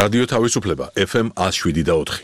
რადიო თავისუფლება FM 107.4.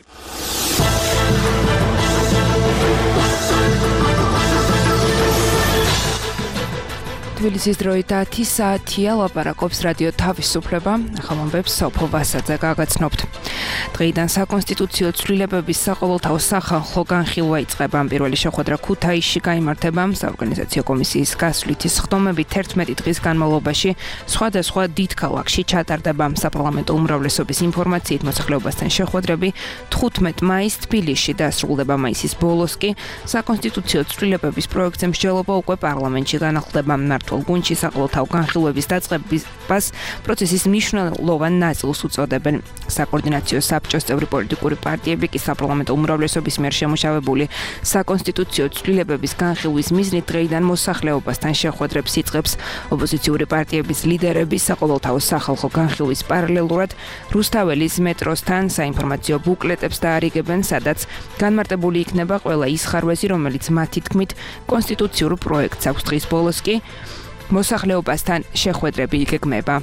თბილისის დროით 10 საათია ლაპარაკობს რადიო თავისუფლება, ახალმომბებს სოფო ვასაძე გაგაცნობთ. დღეიდან საკონსტიტუციო ცვლილებების საყოველთაო სახალხო განხილვა იწყება. პირველი შეხვედრა ქუთაისში გაიმართება. საორგანიზაციო კომისიის გასვლითი სხდომებით 11 დღის განმავლობაში სხვადასხვა დიდ ქალაქში ჩატარდება. საპარლამენტო უმრავლესობის ინფორმაციით მოსახლეობასთან შეხვედრები 15 მაისს თბილისში დასრულდება. მაისის ბოლოს კი საკონსტიტუციო ცვლილებების პროექტზე მსჯელობა უკვე პარლამენტში განახლდება. გუნჩი საყოველთაო განხილვების დაწყებას პროცესის მნიშვნელოვან ნაწილს უწოდებენ. საკოორდინაციო საბჭოს წევრი პოლიტიკური პარტიები კი საპარლამენტო უმრავლესობის მიერ შემუშავებული საკონსტიტუციო ცვლილებების განხილვის მიზნით დღეიდან მოსახლეობასთან შეხვედრებს იწყებს. ოპოზიციური პარტიების ლიდერები საყოველთაო სახალხო განხილვის პარალელურად რუსთაველის მეტროსთან საინფორმაციო ბუკლეტებს დაარიგებენ, სადაც განმარტებული იქნება ყველა ის ხარვეზი, რომელიც მათი თქმით კონსტიტუციურ პროექტს აქვს. დღის ბოლოს კი მოსახლეობასთან შეხვედრები იგეგმება.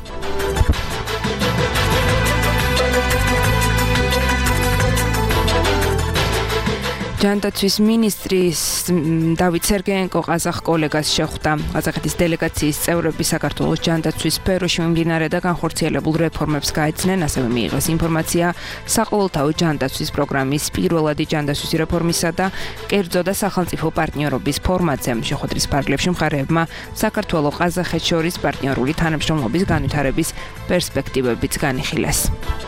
ჯანდაცვის მინისტრის დავით სერგეენკო ყაზახ კოლეგას შეხვდა. ყაზახეთის დელეგაციის წევრები საქართველოს ჯანდაცვის სფეროში მიმდინარე და განხორციელებულ რეფორმებს გაეცნენ, ასევე მიიღეს ინფორმაცია საყოველთაო ჯანდაცვის პროგრამის პირველადი ჯანდაცვის რეფორმისა და კერძო და სახელმწიფო პარტნიორობის ფორმატზე. შეხვედრის ფარგლებში მხარეებმა საქართველო-ყაზახეთს შორის პარტნიორული თანამშრომლობის განვითარების პერსპექტივებიც განიხილეს.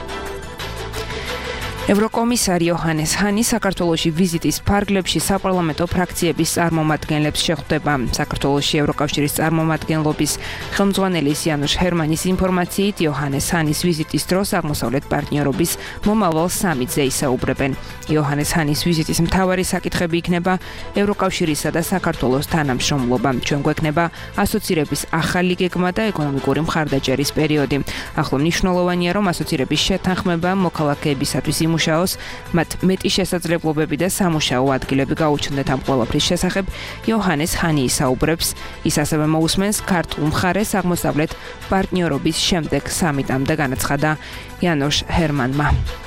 ევროკომისარი იოჰანეს ჰანი საქართველოში ვიზიტის ფარგლებში საპარლამენტო ფრაქციების წარმომადგენლებს შეხვდება. საქართველოში ევროკავშირის წარმომადგენლობის ხელმძღვანელის იანუშ ჰერმანის ინფორმაციით იოჰანეს ჰანის ვიზიტის დროს აღმოსავლეთ პარტნიორობის მომავალ სამიტზე ისაუბრებენ. იოჰანეს ჰანის ვიზიტის მთავარი საკითხები იქნება ევროკავშირისა და საქართველოს თანამშრომლობა. ჩვენ გვექნება ასოცირების ახალი გეგმა და ეკონომიკური მხარდაჭერის პერიოდი. ახლა მნიშვნელოვანია, რომ ასოცირების შეთანხმება მოქალაქეებისათვის იმუშაოს, მათ მეტი შესაძლებლობები და სამუშაო ადგილები გაუჩნდეთ. ამ ყველაფრის შესახებ იოჰანეს ჰანი ისაუბრებს. ის ასევე მოусმენს ქართულ მხარეს აღმოსავლეთ პარტნიორობის შემდეგ სამიტამდე, განაცხადა იანუშ ჰერმანმა.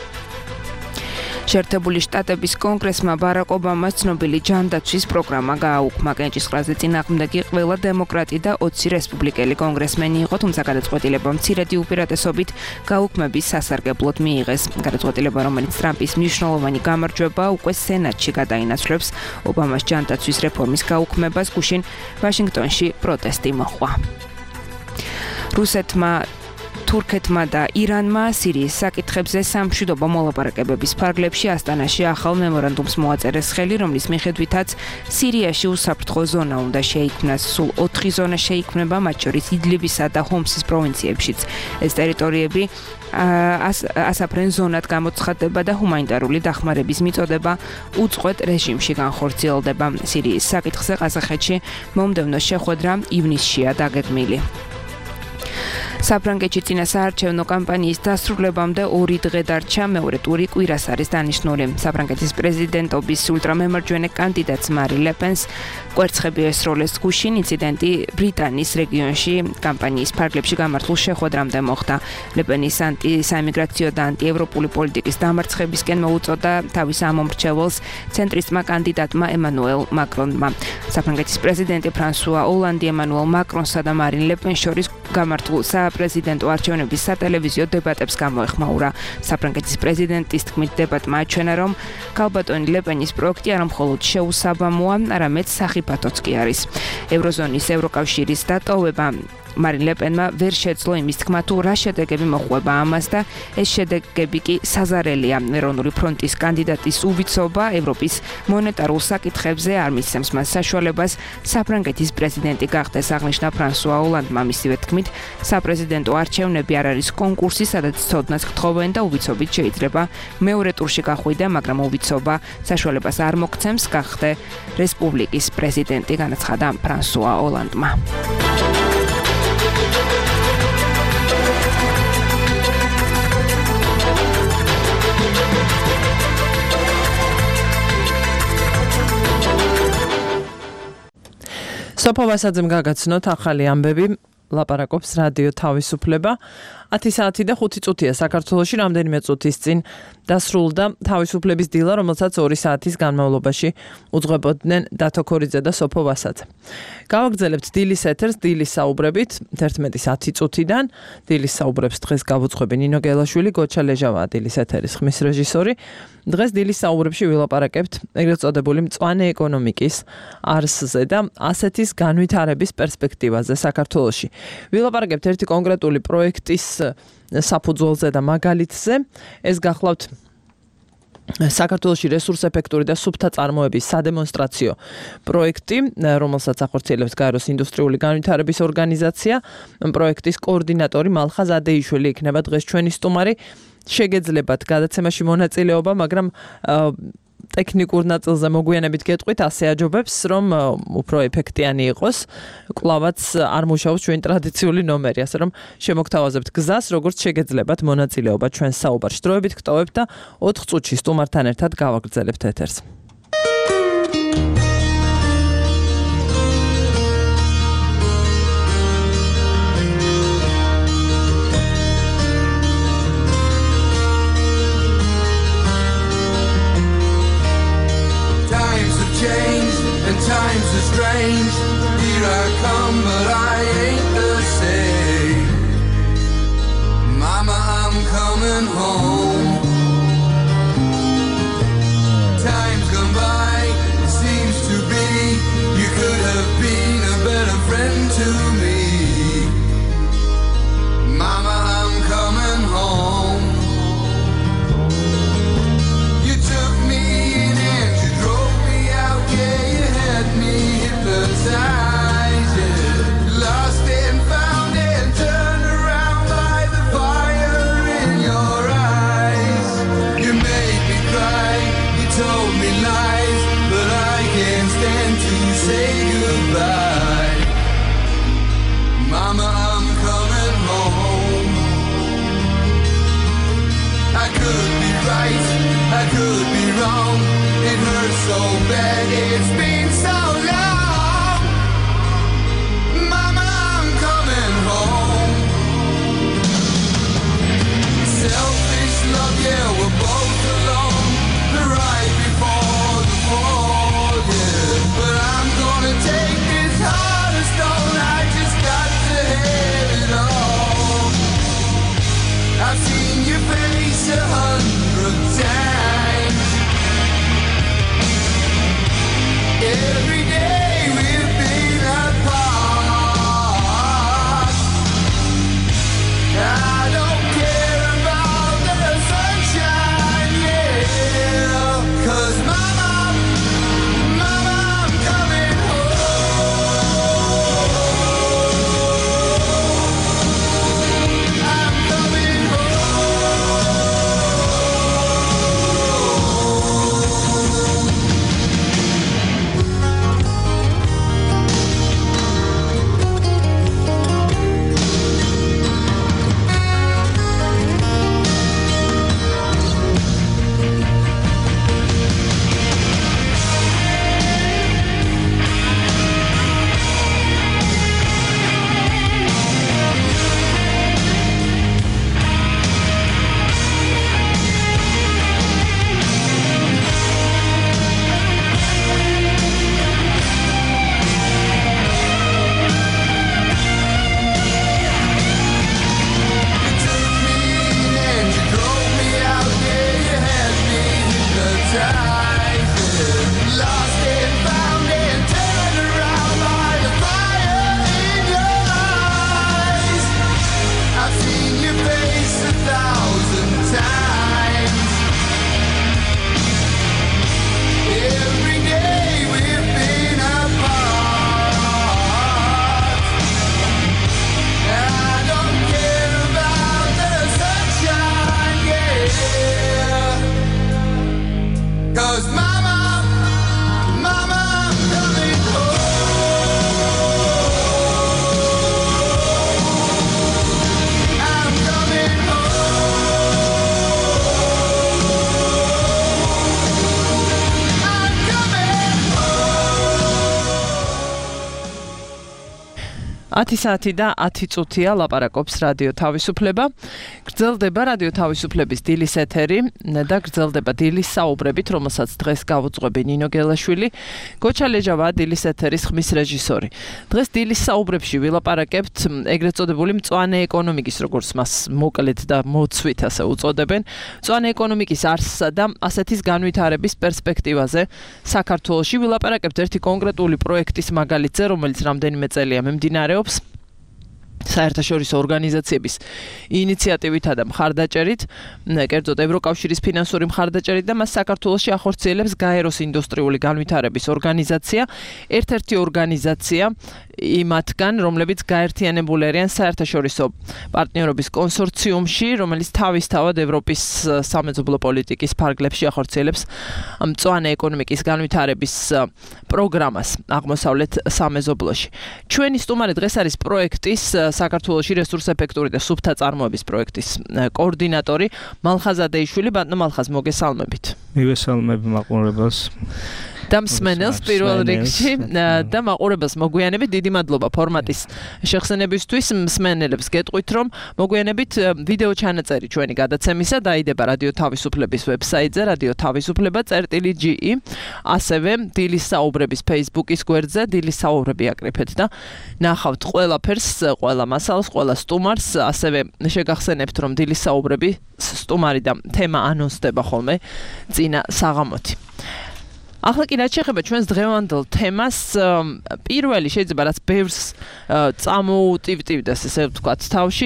შეერთებული შტატების კონგრესმა ბარაკ ობამას ცნობილი ჯანდაცვის პროგრამა გააუქმა. კენჭისყრაზე წინააღმდეგი ყველა დემოკრატი და 20 რესპუბლიკელი კონგრესმენი იყო, თუმცა გადაწყვეტილება მცირედი უპირატესობით გაუქმების სასარგებლოდ მიიღეს. გადაწყვეტილება, რომელიც ტრამპის მნიშვნელოვანი გამარჯვება უკვე სენატში გადაინაცვლებს ობამას ჯანდაცვის რეფორმის გაუქმებას, გუშინ ვაშინგტონში პროტესტი მოჰყვა. რუსეთმა თურქეთმა და ირანმა სირიის საკითხებზე სამშვიდობო მოლაპარაკებების ფარგლებში ასტანაში ახალ მემორანდუმს მოაწერეს ხელი, რომლის მიხედვითაც სირიაში უსაფრთხო ზონა უნდა შეიქმნას. სულ 4 ზონა შეიქმნება, მათ შორის იდლიბისა და ჰომსის პროვინციებშიც. ეს ტერიტორიები ასაფრენ ზონად გამოცხადდება და ჰუმანიტარული დახმარების მიწოდება უწყვეტ რეჟიმში განხორციელდება. სირიის საკითხზე ყაზახეთში მომდევნო შეხვედრა ივნისშია დაგეგმილი. საფრანგეთში წინასაარჩევნო კამპანიის დასრულებამდე 2 დღე დარჩა, მეორე ტური კვირას არის დანიშნული. საფრანგეთის პრეზიდენტობის ულტრამემარჯვენე კანდიდატს მარი ლეპენს კვერცხები ესროლეს გუშინ. ინციდენტი ბრიტანიის რეგიონში კამპანიის ფარგლებში გამართულ შეხვედრამდე მოხდა. ლეპენის ანტისაიმიგრაციო და ანტიევროპული პოლიტიკის დამარცხებისკენ მოუწოდა თავის ამომრჩეველს ცენტრისტმა კანდიდატმა ემანუელ მაკრონმა. საფრანგეთის პრეზიდენტი ფრანსუა ოლანდი ემანუელ მაკრონსა და მარინ ლეპენს შორის გამართულ საპრეზიდენტო არჩევნების სატელევიზიო დებატებს გამოეხმაურა. საფრანგეთის პრეზიდენტის თქმით დებატმა აჩვენა, რომ ქალბატონი ლეპენის პროექტი არა მხოლოდ შეუსაბამოა, არამედ სახიფათოც კი არის. ევროზონის ევროკავშირის დატოვება მარინ ლეპენმა ვერ შეძლო იმის თქმა, თუ რა შედეგები მოჰყვება ამას და ეს შედეგები კი საზარელია. ეროვნული ფრონტის კანდიდატის უვიცობა ევროპის მონეტარულ საკითხებზე არ მისცემს მას საშუალებას საფრანგეთის პრეზიდენტი გახდეს, აღნიშნა ფრანსუა ოლანდმა. მისივე თქმით, საპრეზიდენტო არჩევნები არ არის კონკურსი, სადაც ცოდნას გთხოვენ და უვიცობით შეიძლება მეორე ტურში გახვიდე, მაგრამ უვიცობა საშუალებას არ მოგცემს გახდე რესპუბლიკის პრეზიდენტი, განაცხადა ფრანსუა ოლანდმა. სოფო ვასაძემ გაგაცნოთ ახალი ამბები. ლაპარაკობს რადიო თავისუფლება. 10 საათი და 5 წუთია საქართველოში რამდენიმე წუთის წინ დასრულდა თავისუფლების დილა, რომელსაც 2 საათის განმავლობაში უძღვებოდნენ დათო ქორიძე და სოფო ვასაძე. გავაგრძელებთ დილის ეთერს დილის საუბრებით 11:10 წუთიდან. დილის საუბრებს დღეს გავუძღვები ნინო გელაშვილი, გოჩა ლეჟავაა დილის ეთერის ხმის რეჟისორი. დღეს დილის საუბრებში ვილაპარაკებთ ეგრეთ წოდებული მწვანე ეკონომიკის არსზე და ასეთის განვითარების პერსპექტივაზე საქართველოში. ვილაპარაკებთ ერთი კონკრეტული პროექტის საფუძველზე და მაგალითზე. ეს გახლავთ საქართველოში რესურსეფექტური და სუფთა წარმოების სადემონსტრაციო პროექტი, რომელსაც ახორციელებს გაეროს ინდუსტრიული განვითარების ორგანიზაცია. პროექტის კოორდინატორი მალხაზ ადეიშვილი იქნება დღეს ჩვენი სტუმარი. შეგეძლებათ გადაცემაში მონაწილეობა, მაგრამ ტექნიკურ ნაწილზე მოგვიანებით გეტყვით, ასე აჯობებს, რომ უფრო ეფექტიანი იყოს. კლავაც არ მუშაობს ჩვენი ტრადიციული ნომერი, ასე რომ შემოგთავაზებთ გზას, როგორც შეგეძლებათ მონაწილეობა ჩვენს საუბარში. დროებით გტოვებთ და 4 წუთში სტუმართან ერთად გავაგრძელებთ ეთერს. Times are strange, here I come, but I ain't the same. Mama, I'm coming home. Time's gone by, it seems to be. You could have been a better friend to me. Mama, I'm coming home. You took me in and you drove me out, yeah. Me hypnotized, yeah. 10 საათი და 10 წუთია ლაპარაკობს რადიო თავისუფლება. გრძელდება რადიო თავისუფლების დილის ეთერი და გრძელდება დილის საუბრებით, რომელსაც დღეს გავუძღვები ნინო გელაშვილი, გოჩა ლეჯავა დილის ეთერის ხმის რეჟისორი. დღეს დილის საუბრებში ვილაპარაკებთ ეგრეთ წოდებული მწვანე ეკონომიკის, როგორც მას მოკლედ და მოცვით ასე უწოდებენ, მწვანე ეკონომიკის არსსა და ასეთის განვითარების პერსპექტივაზე საქართველოში. ვილაპარაკებთ ერთი კონკრეტული პროექტის მაგალითზე, რომელიც რამდენიმე წელია მიმდინარეობს საერთაშორისო ორგანიზაციების ინიციატივითა და მხარდაჭერით, კერძოდ ევროკავშირის ფინანსური მხარდაჭერით და მას საქართველოში ახორციელებს გაეროს ინდუსტრიული განვითარების ორგანიზაცია, ერთ-ერთი ორგანიზაცია იმათგან, რომლებიც გაერთიანებული არიან საერთაშორისო პარტნიორობის კონსორციუმში, რომელიც თავისთავად ევროპის სამეზობლო პოლიტიკის ფარგლებში ახორციელებს მწვანე ეკონომიკის განვითარების პროგრამას აღმოსავლეთ სამეზობლოში. ჩვენი სტუმარი დღეს არის პროექტის საქართველოში რესურსეფექტური და სუფთა წარმოების პროექტის კოორდინატორი მალხაზადეიშვილი. ბატონო მალხაზ, მოგესალმებით. მივესალმები მაყურებელს და მსმენელს პირველ რიგში და მაყურებელს მოგვიანებით დიდი მადლობა ფორმატის შეხსენებისთვის. მსმენელებს გეტყვით, რომ მოგვიანებით ვიდეო ჩანაწერი ჩვენი გადაცემისა დაიდება რადიო თავისუფლების ვებსაიტზე radio-tavisupleba.ge, ასევე დილის საუბრების Facebook-ის გვერდზე დილის საუბრები აკრიფეთ და ნახავთ ყველაფერს, ყველა მასალას, ყველა სტუმარს. ასევე შეგახსენებთ, რომ დილის საუბრები სტუმარი და თემა ანონსდება ხოლმე წინა საღამოთი. ახლა კი რაც შეეხება ჩვენს დღევანდელ თემას, პირველი შეიძლება რაც ბევრს წამოუტივტივდეს, ესე ვთქვათ, თავში,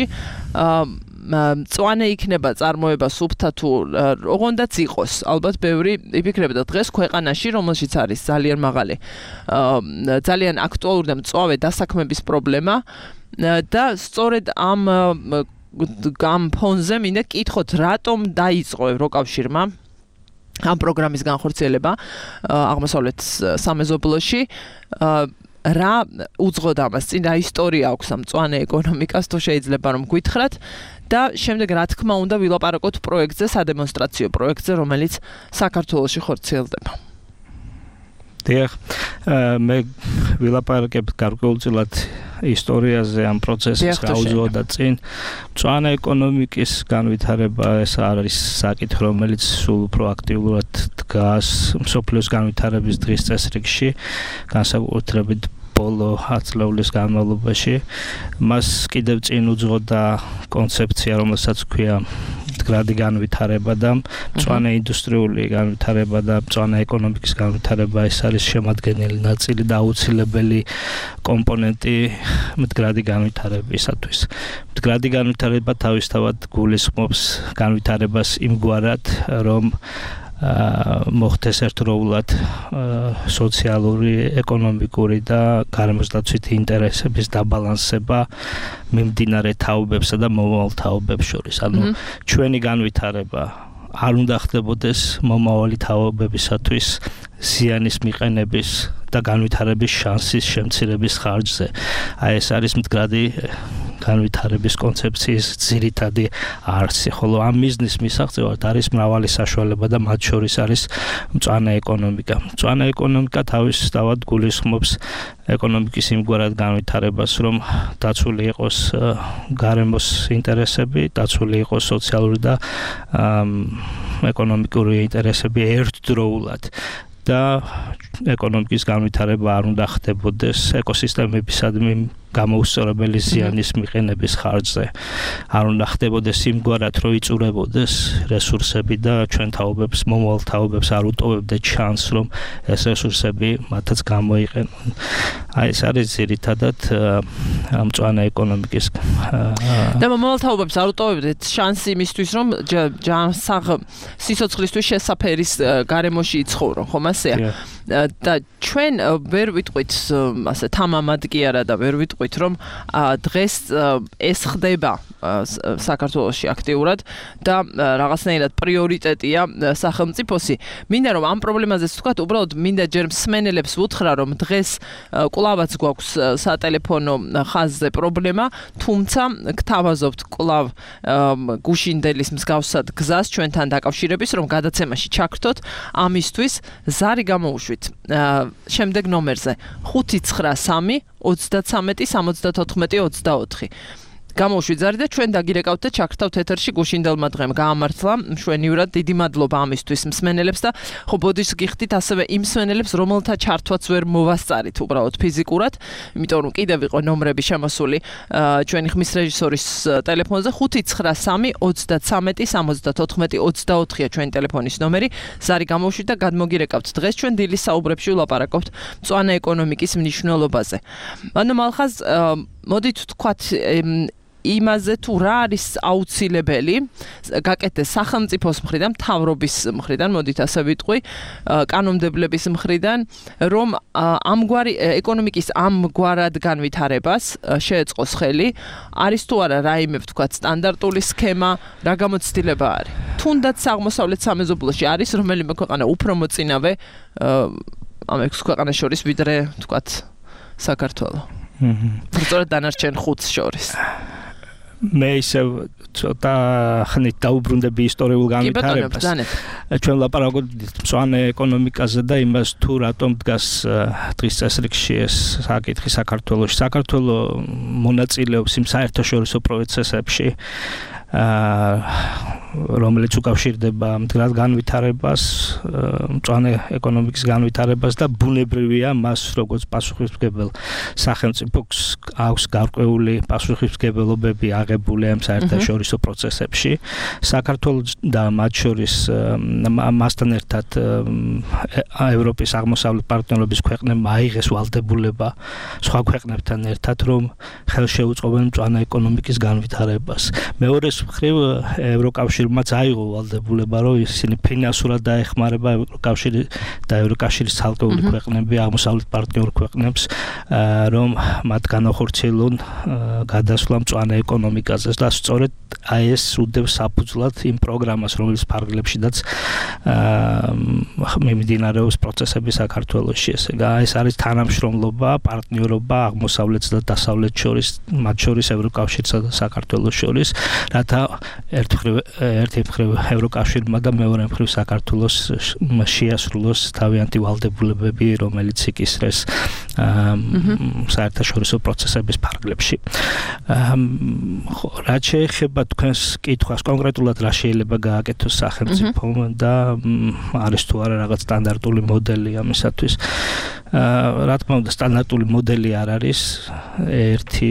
მწვანე იქნება წარმოება სუფთა თუ ოღონდაც იყოს. ალბათ ბევრი იფიქრებდა დღეს ქვეყანაში, რომელშიც არის ძალიან მაღალი, ძალიან აქტუალური და მწვავე დასაქმების პრობლემა და სწორედ ამ ფონზე მინდა გკითხოთ, რატომ დაიწყო ევროკავშირმა ამ პროგრამის განხორციელება აღმოსავლეთ სამეზობლოში, რა უძღოდა ამას, წინ რა ისტორია აქვს ამ მწვანე ეკონომიკას, თუ შეიძლება რომ გითხრათ და შემდეგ რა თქმა უნდა ვილაპარაკოთ პროექტზე, სადემონსტრაციო პროექტზე, რომელიც საქართველოში ხორციელდება. დიახ, მე ვილაპარაკებ გარკვეულწილად ისტორიაზე, ამ პროცესის რა უძღოდა წინ. მწვანე ეკონომიკის განვითარება ეს არის საკითხი, რომელიც სულ უფრო აქტიურად დგას მსოფლიოს განვითარების დღის წესრიგში, განსაკუთრებით ბოლო 10 წლების განმავლობაში. მას კიდევ წინ უძღოდა კონცეფცია, რომელსაც ქვია მდგრადი განვითარება და მწვანე ინდუსტრიული განვითარება და მწვანე ეკონომიკის განვითარება. ეს არის შემადგენელი ნაწილი და აუცილებელი კომპონენტი მდგრადი განვითარებისათვის. მდგრადი განვითარება თავისთავად გულისხმობს განვითარებას იმგვარად, რომ მოხდეს ერთდროულად სოციალური, ეკონომიკური და გარემოსდაცვითი ინტერესების დაბალანსება მიმდინარე თაობებსა და მომავალ თაობებს შორის. ანუ ჩვენი განვითარება არ უნდა ხდებოდეს მომავალი თაობებისათვის ზიანის მიყენების და განვითარების შანსის შემცირების ხარჯზე. აი ეს არის მდგრადი განვითარების კონცეფციის ძირითადი არსი, ხოლო ამ მიზნის მისაღწევად არის მრავალი საშუალება და მათ შორის არის მწვანე ეკონომიკა. მწვანე ეკონომიკა თავისთავად გულისხმობს ეკონომიკის იმგვარად განვითარებას, რომ დაცული იყოს გარემოს ინტერესები, დაცული იყოს სოციალური და ეკონომიკური ინტერესები ერთდროულად. და ეკონომიკის განვითარება არ უნდა ხდებოდეს ეკოსისტემებისადმი გამოუსწორებელი ზიანის მიყენების ხარჯზე. არ უნდა ხდებოდეს იმგვარად, რომ იწურებოდეს რესურსები და ჩვენ თაობებს, მომავალ თაობებს არ უტოვებდეთ შანსს, რომ ეს რესურსები მათაც გამოიყენონ. აი ეს არის ძირითადად მწვანე ეკონომიკის და მომავალ თაობებს არ უტოვებდეთ შანსი იმისთვის, რომ სიცოცხლისთვის შესაფერის გარემოში იცხოვრო, ხომ ასეა? და ჩვენ ვერ ვიტყვით ასე თამამად კი არა და ვერ ვიტყვით რომ დღეს ეს ხდება საქართველოში აქტიურად და რაღაცნაირად პრიორიტეტია სახელმწიფოსი. მინდა რომ ამ პრობლემაზეც ვთქვათ, უბრალოდ მინდა ჯერ მსმენელებს ვუთხრა, რომ დღეს კვლავაც გვაქვს სატელეფონო ხაზზე პრობლემა, თუმცა გთავაზობთ კვლავ გუშინდელის მსგავსად გზას ჩვენთან დაკავშირების, რომ გადაცემაში ჩაგრთოთ, ამისთვის ზარი გამოუშვით შემდეგ ნომერზე 593 33 74 24. გამოუშვით ზარი და ჩვენ დაგირეკავთ და ჩაგრთავთ ეთერში გუშინდელმა დღემ. გაამართლა მშვენივრად, დიდი მადლობა ამისთვის მსმენელებს და ხო ბოდიშს გიხდით ასევე იმ მსმენელებს, რომელთა ჩართვაც ვერ მოვასწარით უბრალოდ ფიზიკურად, იმიტომ რომ კიდევ იყო ნომრები შემოსული ჩვენი ხმის რეჟისორის ტელეფონზე 593 33 74 24-ია ჩვენი ტელეფონის ნომერი. ზარი გამოუშვით და გადმოგირეკავთ. დღეს ჩვენ დილის საუბრებში ვლაპარაკობთ მწვანე ეკონომიკის მნიშვნელობაზე. ანუ მალხაზ მოდით ვთქვათ იმაზე თუ რა არის აუცილებელი გაკეთდეს სახელმწიფოს მხრიდან, მთავრობის მხრიდან, მოდით ასე ვიტყვი, კანონმდებლების მხრიდან, რომ ამგვარი ეკონომიკის ამგვარად განვითარებას შეეწყოს ხელი, არის თუ არა რაიმე ვთქვათ სტანდარტული სქემა, რა გამოცდილება არის. თუნდაც აღმოსავლეთ სამეზობლოში არის რომელიმე ქვეყანა უფრო მოწინავე ამ 6 ქვეყანას შორის ვიდრე ვთქვათ საქართველო. სწორედ დანარჩენ 5-ს შორის. მე ისევ ცოტა ხნით დაუბრუნდები ისტორიულ განვითარებას. ჩვენ ლაპარაკობთ მწვანე ეკონომიკაზე და იმას თუ რატომ დგას დღის წესრიგში ეს საკითხი საქართველოში. საქართველო მონაწილეობს იმ საერთაშორისო პროცესებში, რომელიც უკავშირდება მდგრად განვითარებას, მწვანე ეკონომიკის განვითარებას და ბუნებრივია მას როგორც პასუხისმგებელ სახელმწიფოს აქვს გარკვეული პასუხისმგებლობები აღებული ამ საერთაშორისო პროცესებში. საქართველოს და მათ შორის მასთან ერთად ევროპის აღმოსავლეთ პარტნიორობის ქვეყნებმა აიღეს ვალდებულება სხვა ქვეყნებთან ერთად, რომ ხელშეუწყობენ მწვანე ეკონომიკის განვითარებას. მეორე მხრივ ევროკავშირმაც აიღო ვალდებულება, რომ ისინი ფინანსურად დაეხმარება ევროკავშირი და ევროკავშირის ცალკეული ქვეყნები აღმოსავლეთ პარტნიორ ქვეყნებს, რომ მათ განახორციელონ გადასვლა მწვანე ეკონომიკაზე და სწორედ ეს უდევს საფუძვლად იმ პროგრამას, რომელიც ფარგლებშიდაც მიმდინარეობს პროცესები საქართველოში. ეს არის თანამშრომლობა, პარტნიორობა აღმოსავლეთს და დასავლეთს შორის, მათ შორის ევროკავშირსა და საქართველოს შორის, რათა ერთი მხრივ ევროკავშირმა და მეორე მხრივ საქართველოს შეასრულოს თავიანთი ვალდებულებები, რომელიც იკისრეს საერთაშორისო პროცესების ფარგლებში. რაც შეეხება თქვენს კითხვას, კონკრეტულად რა შეიძლება გააკეთოს სახელმწიფომ და არის თუ არა რაღაც სტანდარტული მოდელი ამისათვის. რა თქმა უნდა, სტანდარტული მოდელი არ არის. ერთი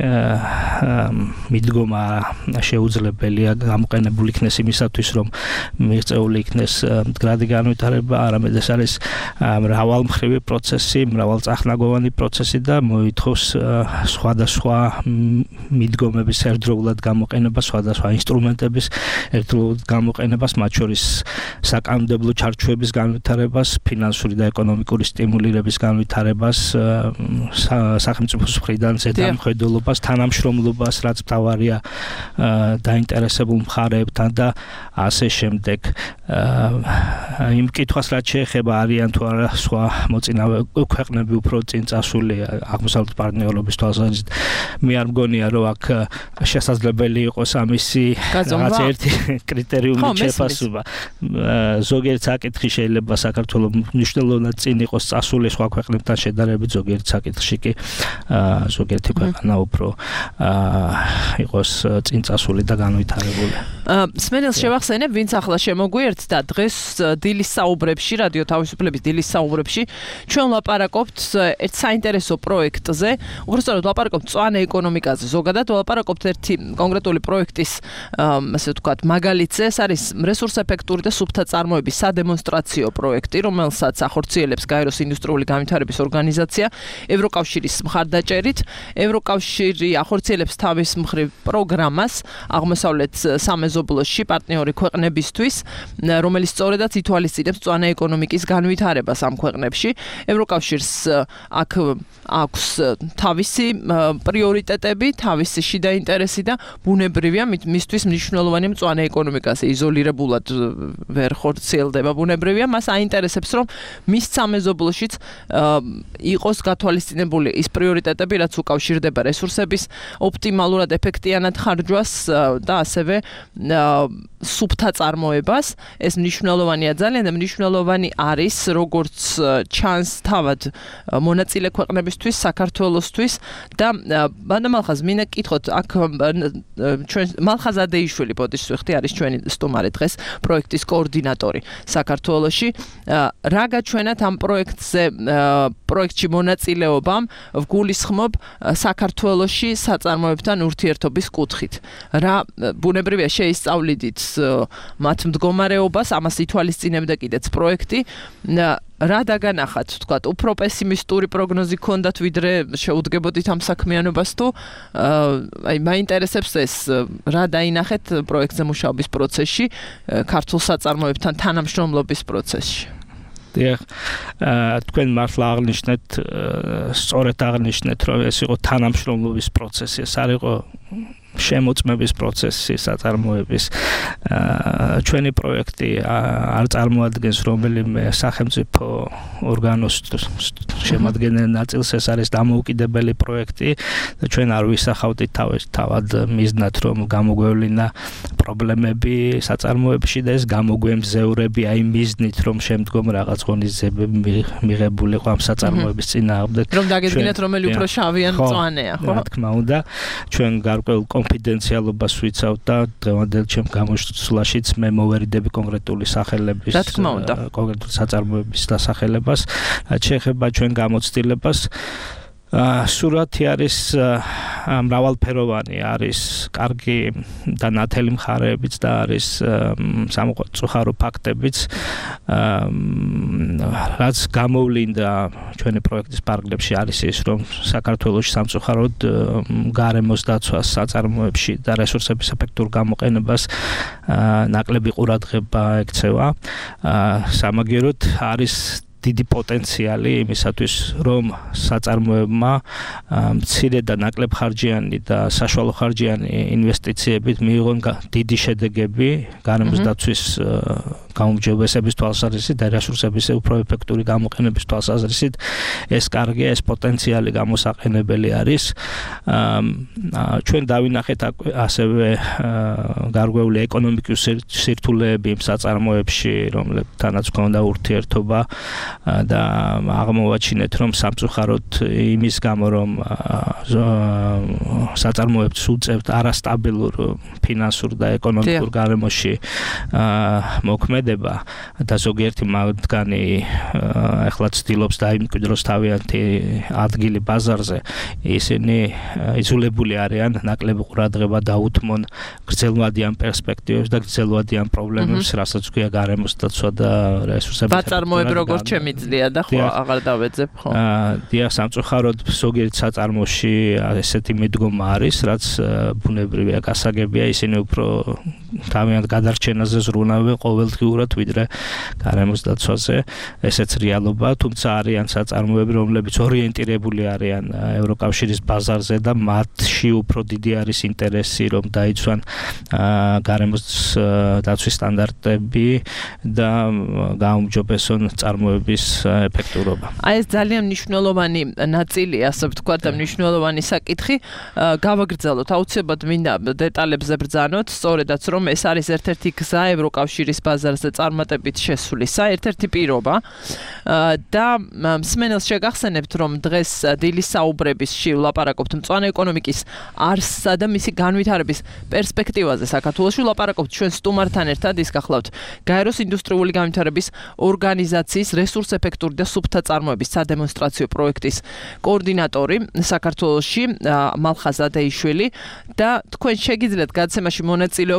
მიდგომა შეუძლებელია გამოყენებული იქნეს იმისათვის, რომ მიღწეული იქნეს მდგრადი განვითარება, არამედ ეს არის მრავალმხრივი პროცესი, მრავალწახნაგოვანი პროცესი და მოითხოვს სხვადასხვა მიდგომების ერთდროულად გამოყენება, სხვადასხვა ინსტრუმენტების ერთდროულად გამოყენებას, მათ შორის საკანონმდებლო ჩარჩოების განვითარებას, ფინანსური და ეკონომიკური სტიმულირების განვითარებას, სახელმწიფოს მხრიდან ზედამხედველობას, თანამშრომლობას, რაც მთავარია დაინტერესებულ მხარეებთან და ასე შემდეგ. იმ კითხვას რაც შეეხება არიან თუ არა სხვა მოწინავე ქვეყნები უფრო წინ წასული აღმოსავლეთ პარტნიორობის თვალსაზრისით, მე არ მგონია რომ აქ შესაძლებელი იყოს ამისი რაღაც ერთი კრიტერიუმი შეფასება. ზოგიერთ საკითხში შეიძლება საქართველოს მნიშვნელოვნად წინ იყოს წასული სხვა ქვეყნებთან შედარებით, ზოგიერთ საკითხში კი ზოგიერთი ქვეყანა უფრო იყოს წინ წასული და განვითარებული. სმენელს შევახსენებ, ვინც ახლა შემოგვიერთ და დღეს დილის საუბრებში, რადიო თავისუფლების დილის საუბრებში ჩვენ ვლაპარაკობთ ერთ საინტერესო პროექტზე, უბრალოდ ვლაპარაკობთ მწვანე ეკონომიკაზე. ზოგადად ვლაპარაკობთ ერთი კონკრეტული პროექტის, ასე ვთქვათ, მაგალითზე, ეს არის რესურს ეფექტური და სუფთა წარმოების სადემონსტრაციო პროექტი, რომელსაც ახორციელებს გაეროს ინდუსტრიული ინდუსტრიული განვითარების ორგანიზაცია ევროკავშირის მხარდაჭერით. ევროკავშირი ახორციელებს თავის მხრივ პროგრამას აღმოსავლეთ სამეზობლოში პარტნიორი ქვეყნებისთვის, რომელიც სწორედაც ითვალისწინებს მწვანე ეკონომიკის განვითარებას ამ ქვეყნებში. ევროკავშირს აქ აქვს თავისი პრიორიტეტები, თავისი შიდა ინტერესი და ბუნებრივია მისთვის მნიშვნელოვანი მწვანე ეკონომიკას იზოლირებულად ვერ ხორციელდება. ბუნებრივია მას აინტერესებს, რომ მის სამეზობლოშიც იყოს გათვალისწინებული ის პრიორიტეტები, რაც უკავშირდება რესურსების ოპტიმალურად ეფექტიანად ხარჯვას და ასევე სუფთა წარმოებას. ეს მნიშვნელოვანია ძალიან და მნიშვნელოვანი არის როგორც ჩანს თავად მონაწილე ქვეყნებისთვის, საქართველოსთვის და ბანდა მალხაზ მინდა კითხოთ აქ ჩვენ მალხაზ ადეიშვილი ბოდიშს ვიხდი არის ჩვენი სტუმარი დღეს პროექტის კოორდინატორი საქართველოში. რა გაჩვენათ ამ პროექტში მონაწილეობამ ვგულისხმობ საქართველოში საწარმოებთან ურთიერთობის კუთხით. რა ბუნებრივია შეისწავლიდით მათ მდგომარეობას, ამას ითვალისწინებდა კიდეც პროექტი. რა დაგანახათ, თქვათ, უფრო პესიმისტური პროგნოზი გქონდათ, ვიდრე შეუდგებოდით ამ საქმიანობას თუ აი მაინტერესებს ეს რა დაინახეთ პროექტზე მუშაობის პროცესში, ქართულ საწარმოებთან თანამშრომლობის პროცესში. დიახ, თქვენ მართლა აღნიშნეთ, სწორედ აღნიშნეთ, რომ ეს იყო თანამშრომლობის პროცესი, ეს არ იყო შემოწმების პროცესი საწარმოების. ჩვენი პროექტი არ წარმოადგენს რომელიმე სახელმწიფო ორგანოს შემადგენელ ნაწილს, ეს არის დამოუკიდებელი პროექტი და ჩვენ არ ვისახავთ თავად მიზნად, რომ გამოგვევლინა პრობლემები საწარმოებში და ეს გამოგვემგზევრებია იმ მიზნით, რომ შემდგომ რაღაც ღონისძიებები მიღებულიყო ამ საწარმოების წინააღმდეგ. რომ დაგედგინეთ რომელი უფრო შავი ან მწვანეა, ხო? რა თქმა უნდა, ჩვენ გარკვეულ კონფიდენციალობას ვიცავთ და დღევანდელ ჩემ გამოსვლაშიც მე მოვერიდები კონკრეტული სახელების კონკრეტული საწარმოების დასახელებას, რაც შეეხება ჩვენ გამოცდილებას. სურათი არის მრავალფეროვანი, არის კარგი და ნათელი მხარეებიც და არის სამწუხარო ფაქტებიც. რაც გამოვლინდა ჩვენი პროექტის პარკლებში არის ის, რომ საქართველოში სამწუხაროდ გარემოს დაცვას საწარმოებში და რესურსების ეფექტურ გამოყენებას ნაკლები ყურადღება ექცევა. სამაგიეროდ არის დიდი პოტენციალი იმისათვის, რომ საწარმოებმა მცირე და ნაკლებხარჯიანი და საშუალო ხარჯიანი ინვესტიციებით მიიღონ დიდი შედეგები გარემოს დაცვის გაუმჯობესების თვალსაზრისით და რესურსების უფრო ეფექტური გამოყენების თვალსაზრისით ეს კარგია, ეს პოტენციალი გამოსაყენებელი არის. ჩვენ დავინახეთ ასევე გარკვეული ეკონომიკური სირთულეები იმ საწარმოებში, რომლებთანაც ჰქონდა ურთიერთობა და აღმოვაჩინეთ, რომ სამწუხაროდ იმის გამო, რომ საწარმოებს უწევთ არასტაბილურ ფინანსურ და ეკონომიკურ გარემოში მოქმედება და ზოგიერთი მათგანი ახლა ცდილობს დაიმკვიდროს თავიანთი ადგილი ბაზარზე, ისინი იზოლებული არიან, ნაკლები ყურადღება დაუთმონ გრძელვადიან პერსპექტივებს და გრძელვადიან პრობლემებს, რასაც ქვია გარემოს დაცვა და რესურსების საწარმოები როგორც შემიძლია და ხო აღარ დავეძებ, ხო? დიახ, სამწუხაროდ ზოგიერთ საწარმოში ესეთი მიდგომა არის, რაც ბუნებრივია, გასაგებია, ისინი უფრო თავიანთ გადარჩენაზე ზრუნავენ ყოველდღიურად, ვიდრე გარემოს დაცვაზე. ესეც რეალობა, თუმცა არიან საწარმოები, რომლებიც ორიენტირებული არიან ევროკავშირის ბაზარზე და მათში უფრო დიდი არის ინტერესი, რომ დაიცვან გარემოს დაცვის სტანდარტები და გაუმჯობესონ წარმოების ეფექტურობა. აი ეს ძალიან მნიშვნელოვანი ნაწილია, ასე ვთქვათ, და მნიშვნელოვანი საკითხი. გავაგრძელოთ, აუცილებლად მინდა დეტალებზე ბრძანოთ, სწორედაც რომ ეს არის ერთ-ერთი გზა ევროკავშირის ბაზარზე წარმატებით შესვლისა, ერთ-ერთი პირობა. და მსმენელს შეგახსენებთ, რომ დღეს დილის საუბრებისში ვლაპარაკობთ მწვანე ეკონომიკის არსსა და მისი განვითარების პერსპექტივაზე საქართველოში. ვლაპარაკობთ ჩვენ სტუმართან ერთად, ის გახლავთ გაეროს ინდუსტრიული განვითარების ორგანიზაციის რესურს ეფექტური და სუფთა წარმოების სადემონსტრაციო პროექტის კოორდინატორი საქართველოში მალხაზ ადეიშვილი და თქვენ შეგიძლიათ გადაცემაში მონაწილეობა, არ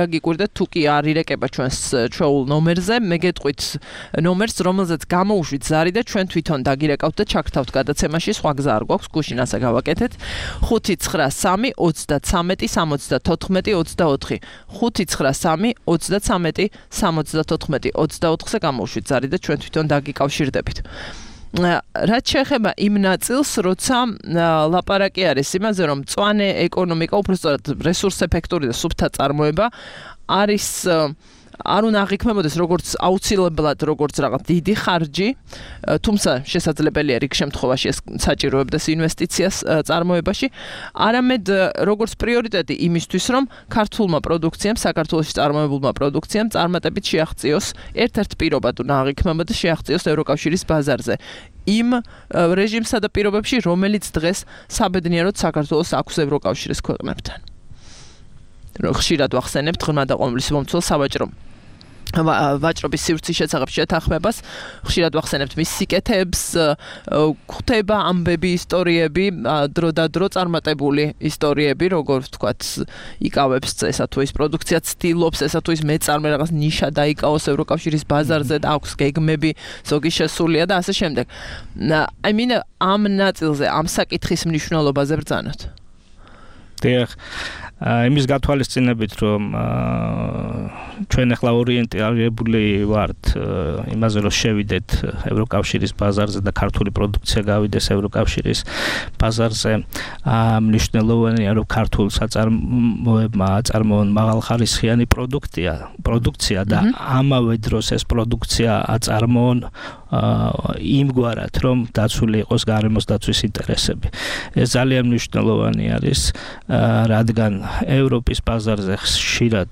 დაგიკვირდეთ თუ კი არ ირეკება ჩვენს ჩვეულ ნომერზე მე გეტყვით ნომერს რომელზეც გამოვუშვით ზარი და ჩვენ თვითონ დაგირეკავთ და ჩაგთავთ გადაცემაში სხვა გზა არ გვაქვს გუშინ ასე გავაკეთეთ 593 33 74 24 593 33 74 24-ზე გამოვუშვით ზარი და ჩვენ თვითონ დაგიკავშირდებით რაც შეეხება იმ ნაწილს, როცა ლაპარაკი არის იმაზე, რომ მწვანე ეკონომიკა, უბრალოდ რესურს ეფექტური და სუფთა წარმოება არის არ უნდა აღიქმებოდეს როგორც აუცილებლად როგორც რაღაც დიდი ხარჯი, თუმცა შესაძლებელია რიგ შემთხვევაში ეს საჭიროებდეს ინვესტიციას წარმოებაში, არამედ როგორც პრიორიტეტი იმისთვის, რომ ქართულმა პროდუქციამ, საქართველოში წარმოებულმა პროდუქციამ წარმატებით შეაღწიოს ერთ-ერთ პირობად უნდა აღიქმებოდეს შეაღწიოს ევროკავშირის ბაზარზე. იმ რეჟიმსა და პირობებში, რომელიც დღეს საბედნიეროდ საქართველოს აქვს ევროკავშირის ქვეყნებთან. ხშირად ვახსენებთ ღრმა და ყოვლის მომცველ სავაჭრო ვაჭრობის სივრცის შესახებ შეთანხმებას ხშირად ვახსენებთ მის სიკეთეებს ხვდება ამბები ისტორიები დრო და დრო წარმატებული ისტორიები როგორ ვთქვათ იკავებს ესა თუ ის პროდუქცია ცდილობს ესა თუ ის მეწარმე რაღაც ნიშა დაიკავოს ევროკავშირის ბაზარზე და აქვს გეგმები ზოგი შესულია და ასე შემდეგ ამ ნაწილზე ამ საკითხის მნიშვნელობაზე ბრძანოთ დიახ იმის გათვალისწინებით რომ ჩვენ ახლა ორიენტირებული ვართ იმაზე რომ შევიდეთ ევროკავშირის ბაზარზე და ქართული პროდუქცია გავიდეს ევროკავშირის ბაზარზე მნიშვნელოვანია რომ ქართულ საწარმოებმა აწარმოონ მაღალხარისხიანი პროდუქცია და ამავე დროს ეს პროდუქცია აწარმოონ იმგვარად რომ დაცული იყოს გარემოს დაცვის ინტერესები ეს ძალიან მნიშვნელოვანი არის რადგან ევროპის ბაზარზე ხშირად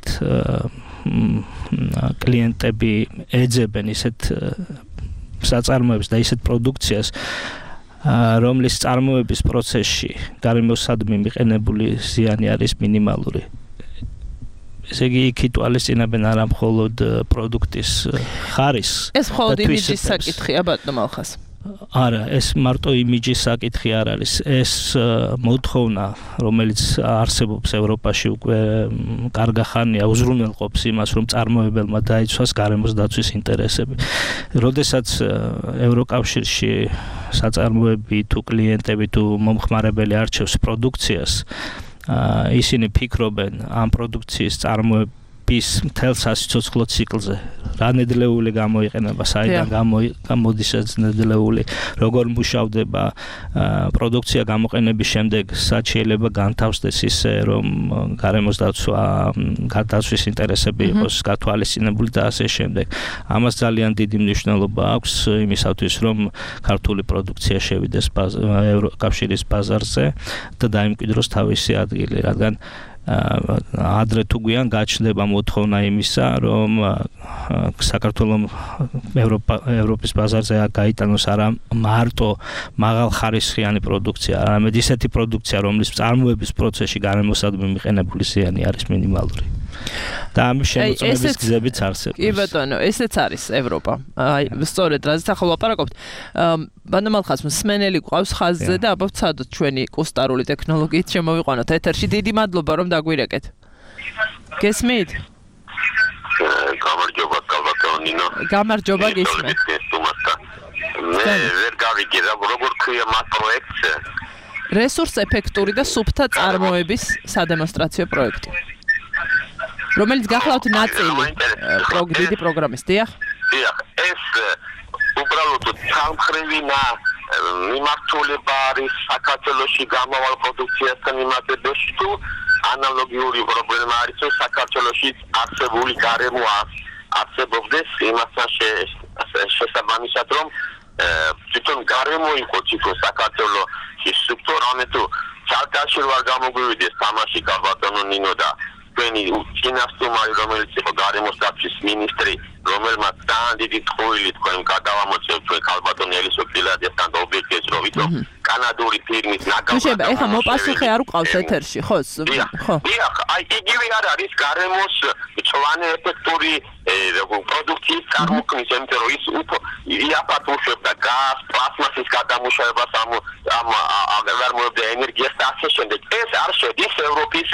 კლიენტები ეძებენ ისეთ საწარმოებს და ისეთ პროდუქციას რომლის წარმოების პროცესში გარემოსადმი მიყენებული ზიანი არის მინიმალური ესე იგი იქ ითვალისწინებენ არა მხოლოდ პროდუქტის ხარისხს ეს მხოლოდ იმიჯის საკითხია ბატონო მალხას არა ეს მარტო იმიჯის საკითხი არ არის ეს მოთხოვნა რომელიც არსებობს ევროპაში უკვე კარგა ხანია უზრუნველყოფს იმას რომ წარმოებელმა დაიცვას გარემოს დაცვის ინტერესები როდესაც ევროკავშირში საწარმოები თუ კლიენტები თუ მომხმარებელი არჩევს პროდუქციას ისინი ფიქრობენ ამ პროდუქციის წარმოების მთელ სასიცოცხლო ციკლზე რა ნედლეული გამოიყენება საიდან გამოდის ეს ნედლეული როგორ მუშავდება პროდუქცია გამოყენების შემდეგ სად შეიძლება განთავსდეს ისე რომ გარემოს დაცვის ინტერესები იყოს გათვალისწინებული და ასე შემდეგ ამას ძალიან დიდი მნიშვნელობა აქვს იმისათვის რომ ქართული პროდუქცია შევიდეს ევროკავშირის ბაზარზე და დაიმკვიდროს თავისი ადგილი რადგან ადრე თუ გვიან გაჩნდება მოთხოვნა იმისა რომ საქართველოს ევროპის ბაზარზე გაიტანოს არა მარტო მაღალხარისხიანი პროდუქცია არამედ ისეთი პროდუქცია რომლის წარმოების პროცესში გარემოსადმი მიყენებული ზიანი არის მინიმალური და ამის შემოწმების გზებიც არსებობს. კი ბატონო, ესეც არის ევროპა. აი, სწორედ რაზეც ახლა ვლაპარაკობთ. ბატონო მალხას მსმენელი გვყავს ხაზზე და აბა ვცადოთ ჩვენი კუსტარული ტექნოლოგიით შემოვიყვანოთ ეთერში. დიდი მადლობა რომ დაგვირეკეთ. გესმით? გამარჯობა კალბატონინო. გამარჯობა გესმით. მე ვერ გავიგე როგორ ქვია მას პროექტს. რესურს ეფექტური და სუფთა წარმოების სადემონსტრაციო პროექტი. რომელიც გახლავთ ნაწილი დიდი პროგრამის, დიახ? დიახ, ეს უბრალოდ სამხრივინა მიმართულება არის საქართველოში გამავალ პროდუქციასთან მიმართებაში თუ ანალოგიური პრობლემა არის რომ საქართველოში არსებული გარემო არსებობდეს იმასთან შესაბამისად რომ თვითონ გარემო იყო თვითონ საქართველოში სტრუქტურალ თუ ჩალკაში ვარ გამოგვივიდეს თამაში კალბატონო ნინო და ჩვენი წინასწარმეტყველი რომელიც იყო გარემოს დაცვის მინისტრი რომელმაც ძალიან დიდი ტყუილი თქვენ გადავამოწევთ ჩვენ კალბატონი ელისოფილადესთან და ობიექტებს რომ ვითომ კანადური ფირმის ნაკავად ახლა მოპასუხე არ უყავს ეთერში ხო დიახ აი იგივე არ არის გარემოს მწვანე ეფექტური პროდუქციის წარმოქმნის იმიტომ რომ ის იაფად უშვებდა გაზ პლასმასის გადამუშავებას ამ აღარმოებდა ენერგიას და ასე შემდეგ ეს არ შედის ევროპის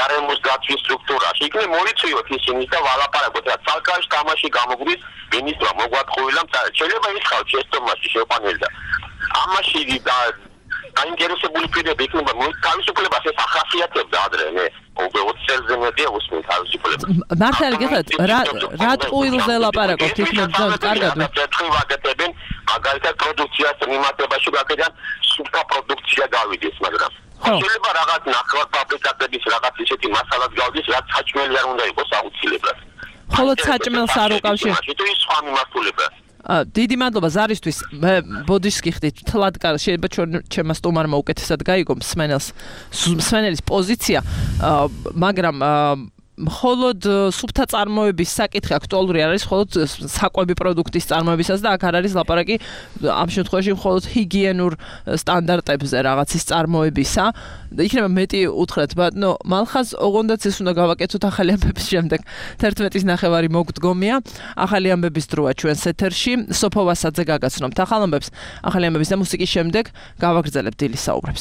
გარემოს დაცვის სტრუქტურაში. იქნებ მოიწვიოთ ისინი და ვალაპარაკოთ, რა ცალკეულ თამაში გამოგვდის მინისტრმა მოგვათხოვილა, შეიძლება ის ხალხი შეესწომაში შეყვანილი და ამაში აინტერესებული პირები იქნება თავისუფლებას ეს ახასიათებდა ადრე მე 20 წელზე მეტია უსმენ თავისუფლებას. მართალი გიხართ, რა ტყუილზე ლაპარაკობთ იქნებ ძალიან კარგად ვაკეთებენ მაგალითად პროდუქციას მიმართებაში ვაკეთებენ სუფთა პროდუქცია გავიდეს, მაგრამ შეიძლება რაღაც ნახევარ ფაბრიკატების რაღაც ისეთი მასალას გავიდეს, რაც საჭმელი არ უნდა იყოს აუცილებლად. ხოლო საჭმელს არ უკავშირდება. თუ ის სხვა მიმართულება. დიდი მადლობა ზარისთვის. მე ბოდიშს გიხდით, თლად კარგი შეიძლება ჩემმა სტუმარმა უკეთესად გაიგო მსმენელის პოზიცია, მაგრამ მხოლოდ სუფთა წარმოების საკითხი აქტუალური არ არის, მხოლოდ საკვები პროდუქტის წარმოებისას და აქ არ არის ლაპარაკი ამ შემთხვევაში მხოლოდ ჰიგიენურ სტანდარტებზე რაღაცის წარმოებისა. იქნება მეტი უთხრათ, ბატონო მალხაზ, ოღონდაც ეს უნდა გავაკეთოთ ახალი ამბების შემდეგ. 11:30 მოგდგომია. ახალი ამბების დროა ჩვენს ეთერში. სოფო ვასაძე გაგაცნობთ ახალ ამბებს. ახალი ამბების და მუსიკის შემდეგ გავაგრძელებთ დილის საუბრებს.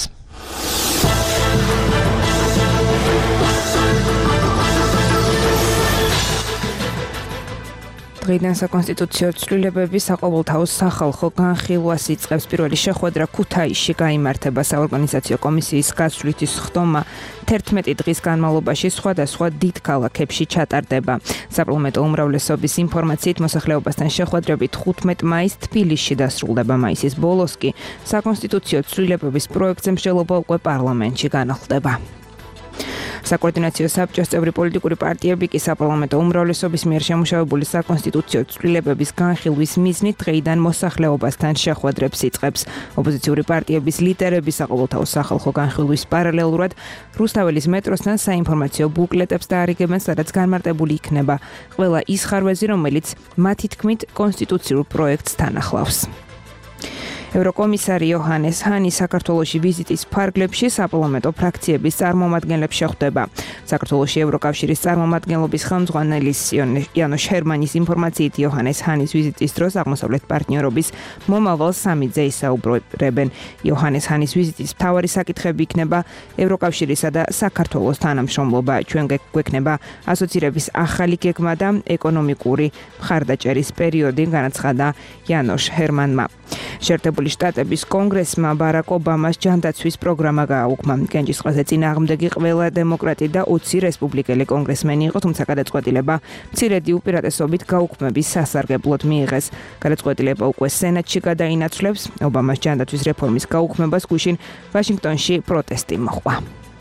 დღეიდან საკონსტიტუციო ცვლილებების საყოველთაოს სახალხო განხილვას იწყებს. პირველი შეხვედრა ქუთაისში გაიმართება. საორგანიზაციო კომისიის გასვლითი სხდომა 11 დღის განმავლობაში სხვადასხვა დიდ ქალაქებში ჩატარდება. საპარლამენტო უმრავლესობის ინფორმაციით მოსახლეობასთან შეხვედრები 15 მაისს თბილისში დასრულდება. მაისის ბოლოს კი საკონსტიტუციო ცვლილებების პროექტზე მსჯელობა უკვე პარლამენტში განხილდება. საკოორდინაციო საბჭოს წევრი პოლიტიკური პარტიები კი საპარლამენტო უმრავლესობის მიერ შემუშავებული საკონსტიტუციო ცვლილებების განხილვის მიზნით დღეიდან მოსახლეობასთან შეხვედრებს იწყებს. ოპოზიციური პარტიების ლიდერები საყოველთაოს სახალხო განხილვის პარალელურად რუსთაველის მეტროსთან საინფორმაციო ბუკლეტებს დაარიგებენ, სადაც განმარტებული იქნება ყველა ის ხარვეზი, რომელიც მათი თქმით კონსტიტუციურ პროექტს თან ახლავს. ევროკომისარი იოჰანეს ჰანი საქართველოში ვიზიტის ფარგლებში საპარლამენტო ფრაქციების წარმომადგენლებს შეხვდება. საქართველოში ევროკავშირის წარმომადგენლობის ხელმძღვანელის იანოშ ჰერმანის ინფორმაციით იოჰანეს ჰანის ვიზიტის დროს აღმოსავლეთ პარტნიორობის მომავალ სამიტზე ისაუბრებენ. იოჰანეს ჰანის ვიზიტის მთავარი საკითხები იქნება ევროკავშირისა და საქართველოს თანამშრომლობა. ჩვენ გვექნება ასოცირების ახალი გეგმა და ეკონომიკური მხარდაჭერის პერიოდი, განაცხადა იანოშ ჰერმანმა. შეერთებული შტატების კონგრესმა ბარაკ ობამას ჯანდაცვის პროგრამა გააუქმა. კენჭისყრაზე წინააღმდეგი ყველა დემოკრატი და 20 რესპუბლიკელი კონგრესმენი იყო, თუმცა გადაწყვეტილება მცირედი უპირატესობით გაუქმების სასარგებლოდ მიიღეს. გადაწყვეტილება უკვე სენატში გადაინაცვლებს. ობამას ჯანდაცვის რეფორმის გაუქმებას გუშინ ვაშინგტონში პროტესტი მოჰყვა.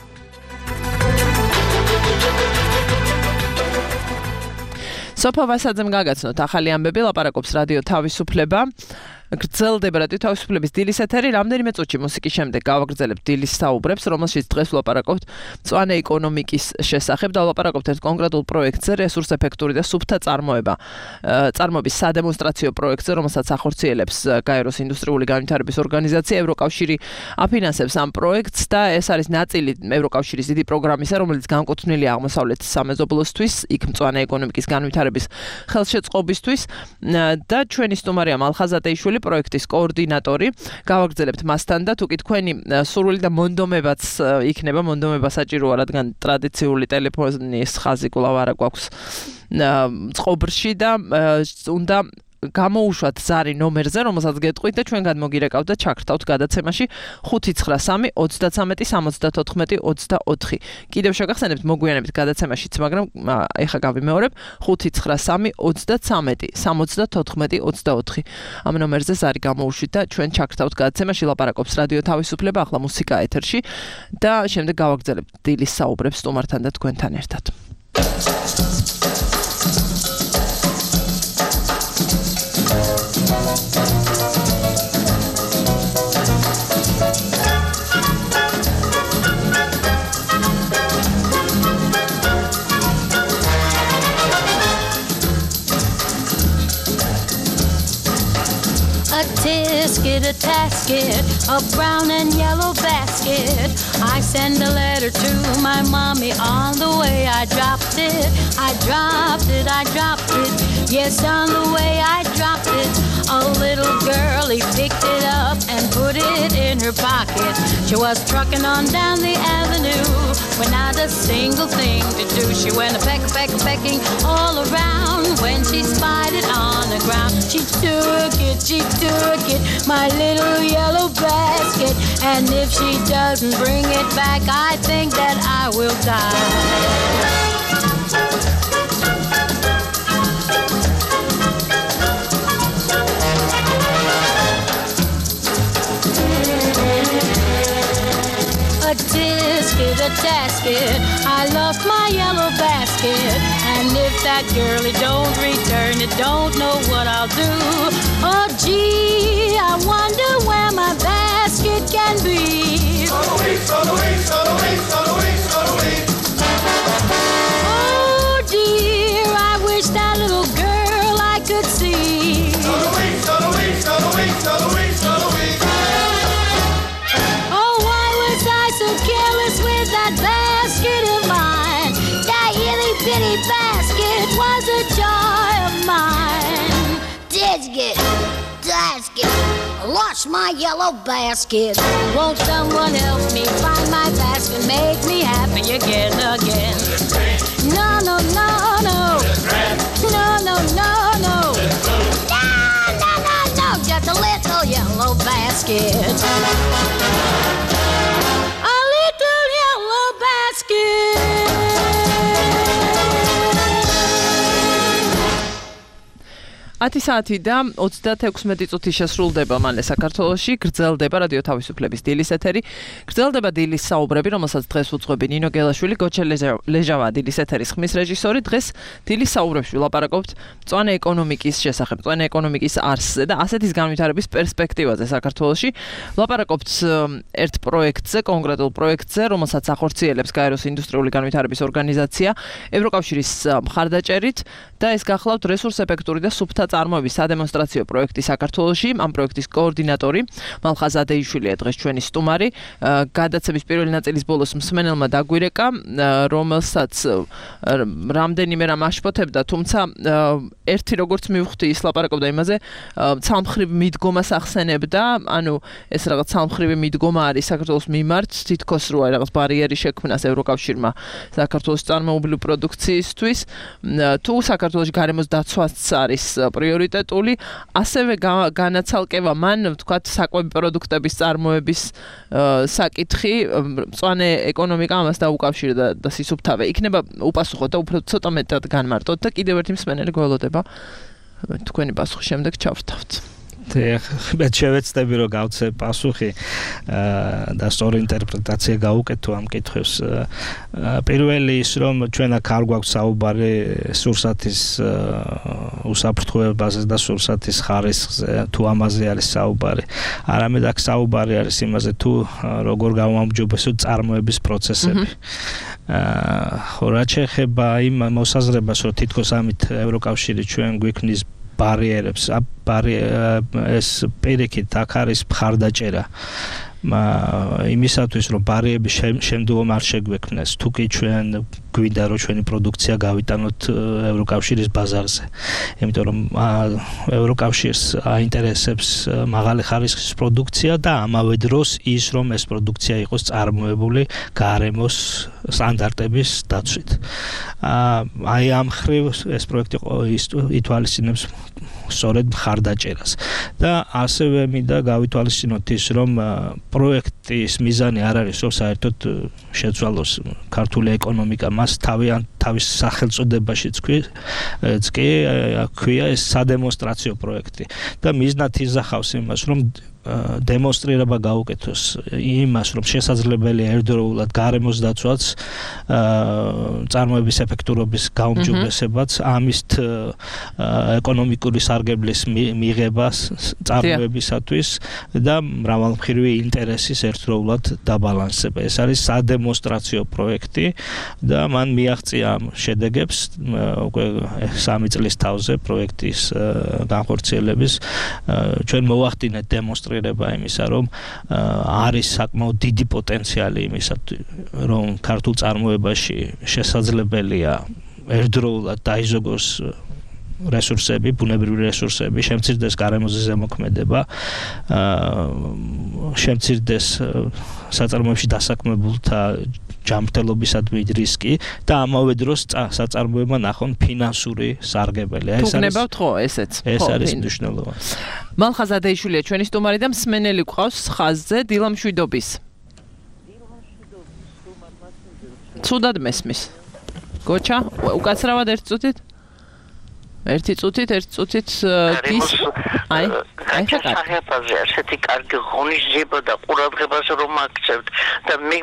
სოფო ვასაძემ გაგაცნოთ ახალი ამბები, ლაპარაკობს რადიო თავისუფლება. გრძელდება რადიო თავისუფლების დილის ეთერი. რამდენიმე წუთში მუსიკის შემდეგ გავაგრძელებთ დილის საუბრებს, რომელშიც დღეს ვლაპარაკობთ მწვანე ეკონომიკის შესახებ და ვლაპარაკობთ ერთ კონკრეტულ პროექტზე, რესურსეფექტური და სუფთა წარმოების სადემონსტრაციო პროექტზე, რომელსაც ახორციელებს გაეროს ინდუსტრიული განვითარების ორგანიზაცია. ევროკავშირი აფინანსებს ამ პროექტს და ეს არის ნაწილი ევროკავშირის დიდი პროგრამისა, რომელიც განკუთვნილია აღმოსავლეთის სამეზობლოსთვის, იქ მწვანე ეკონომიკის განვითარების ხელშეწყობისთვის და ჩვენი სტუმარია მალხაზ ატეიშვილი, პროექტის კოორდინატორი. გავაგრძელებთ მასთან და თუ კი თქვენი სურვილი და მონდომებაც იქნება, მონდომება საჭიროა, რადგან ტრადიციული ტელეფონის ხაზი კვლავ არა გვაქვს წყობრში და უნდა გამოუშვათ ზარი ნომერზე, რომელსაც გეტყვით და ჩვენ გადმოგირეკავთ და ჩაგრთავთ გადაცემაში 593 33 74 24. კიდევ შეგახსენებთ მოგვიანებით გადაცემაშიც, მაგრამ ეხა გავიმეორებ 593 33 74 24. ამ ნომერზე ზარი გამოუშვით და ჩვენ ჩაგრთავთ გადაცემაში. ლაპარაკობს რადიო თავისუფლება, ახლა მუსიკა ეთერში და შემდეგ გავაგრძელებთ დილის საუბრებს სტუმართან და თქვენთან ერთად. A tisket, a tasket, a brown and yellow basket. I send a letter to my mommy on the way. I dropped it, I dropped it, I dropped it. Yes, on the way I dropped it. A little girlie picked it up and put it in her pocket. She was trucking on down the avenue. with not a single thing to do. She went pecking all around. When she spied it on the ground, she took it, my little yellow basket. And if she doesn't bring it back, I think that I will die. A tisket, a tasket, I lost my yellow basket. And if that girlie don't return it, don't know what I'll do. Oh gee, I wonder where my basket can be. Oh dear, I wish that little girl I could see. Oh, why was I so careless with that basket of mine? That itty bitty basket was a joy of mine. Tisket, lost my yellow basket. Won't someone help me find my basket? Make me happy again. No. No, just a little yellow basket. A little yellow basket. Ati saati და 36 წუთი შესრულდება მალე საქართველოში, გრძელდება რადიო თავისუფლების დილის ეთერი. გრძელდება დილის საუბრები, რომელსაც დღეს უძღვები ნინო გელაშვილი, გოჩა ლეჟავა დილის ეთერის ხმის რეჟისორი. დღეს დილის საუბრებში ვლაპარაკობთ მწვანე ეკონომიკის შესახებ, მწვანე ეკონომიკის არსზე და ასეთის განვითარების პერსპექტივაზე საქართველოში. ვლაპარაკობთ ერთ პროექტზე, კონკრეტულ პროექტზე, რომელსაც ახორციელებს გაეროს ინდუსტრიული განვითარების ორგანიზაცია ევროკავშირის მხარდაჭერით და ეს გახლავთ რესურს-ეფექტური და სუფთა წარმოების სადემონსტრაციო პროექტი საქართველოში. ამ პროექტის კოორდინატორი მალხაზ ადეიშვილია დღეს ჩვენი სტუმარი. გადაცემის პირველი ნაწილის ბოლოს მსმენელმა დაგვირეკა, რომელსაც რამდენიმე რამ აშფოთებდა, თუმცა ერთი როგორც მივხვდი, ის ლაპარაკობდა იმაზე, ცალმხრივ მიდგომას ახსენებდა, ანუ ეს რაღაც ცალმხრივი მიდგომა არის საქართველოს მიმართ, თითქოს რო რაღაც ბარიერი შექმნას ევროკავშირმა საქართველოს წარმოებული პროდუქციისთვის, თუ საქართველოში გარემოს დაცვაც არის პრიორიტეტული, ასევე განაცალკევა მან, ვთქვათ, საკვები პროდუქტების წარმოების საკითხი, მწვანე ეკონომიკა ამას დაუკავშირდა და სისუფთავე. იქნება უპასუხოთ და უფრო ცოტა მეტად განმარტოთ და კიდევ ერთი მსმენელი გველოდება. თქვენი პასუხის შემდეგ ჩავრთავთ. მე შევეცდები რომ გავცე პასუხი და სწორი ინტერპრეტაცია გავუკეთო ამ კითხვებს. პირველი ის რომ ჩვენ აქ არ გვაქვს საუბარი სურსათის უსაფრთხოებაზე და სურსათის ხარისხზე, თუ ამაზე არის საუბარი. არამედ აქ საუბარი არის იმაზე, თუ როგორ გავამჯობესოთ წარმოების პროცესები. ხო, რაც შეეხება იმ მოსაზრებას, რომ თითქოს ამით ევროკავშირი ჩვენ გვიქმნის ბარიერებს, ეს პირიქით აქ არის მხარდაჭერა. იმისათვის რომ ბარიერები შემდგომ არ შეგვექმნეს, თუ კი ჩვენ გვინდა რომ ჩვენი პროდუქცია გავიტანოთ ევროკავშირის ბაზარზე. იმიტომ რომ ევროკავშირს აინტერესებს მაღალი ხარისხის პროდუქცია და ამავე დროს ის რომ ეს პროდუქცია იყოს წარმოებული გარემოს სტანდარტების დაცვით. აი ამ ხრივ ეს პროექტი ითვალისწინებს სწორედ მხარდაჭერას და ასევე მინდა გავითვალისწინოთ ის რომ პროექტის მიზანი არ არის რომ საერთოდ შეცვალოს ქართული ეკონომიკა, მას თავის სახელწოდებაშიც ქვია ეს სადემონსტრაციო პროექტი და მიზნად ისახავს იმას რომ დემონსტრირება გაუკეთოს იმას, რომ შესაძლებელია ერთდროულად გარემოს დაცვაც, წარმოების ეფექტურობის გაუმჯობესებაც, ამით ეკონომიკური სარგებლის მიღებას წარმოებისათვის და მრავალმხრივი ინტერესის ერთდროულად დაბალანსება. ეს არის სადემონსტრაციო პროექტი და მან მიაღწია ამ შედეგებს უკვე 3 წლის თავზე პროექტის განხორციელების. ჩვენ მოვახდინეთ დემონსტრირება იმისა, რომ არის საკმაოდ დიდი პოტენციალი იმისა, რომ ქართულ წარმოებაში შესაძლებელია ერთდროულად დაიზოგოს რესურსები, ბუნებრივი რესურსები, შემცირდეს გარემოზე ზემოქმედება, შემცირდეს საწარმოებში დასაქმებულთა ჯანმრთელობისადმი რისკი და ამავე დროს საწარმოებმა ნახონ ფინანსური სარგებელი. თუ გნებავთ ხო ესეც? ეს არის მნიშვნელოვანი. მალხაზ ადეიშვილია ჩვენი სტუმარი და მსმენელი გვყავს ხაზზე დილა მშვიდობის. ცუდად მესმის. გოჩა, უკაცრავად ერთ წუთით? ერთი წუთით დის. აი ხახებაზე ასეთი კარგი ღონისძიება და ყურადღებას რომ აქცევთ და მე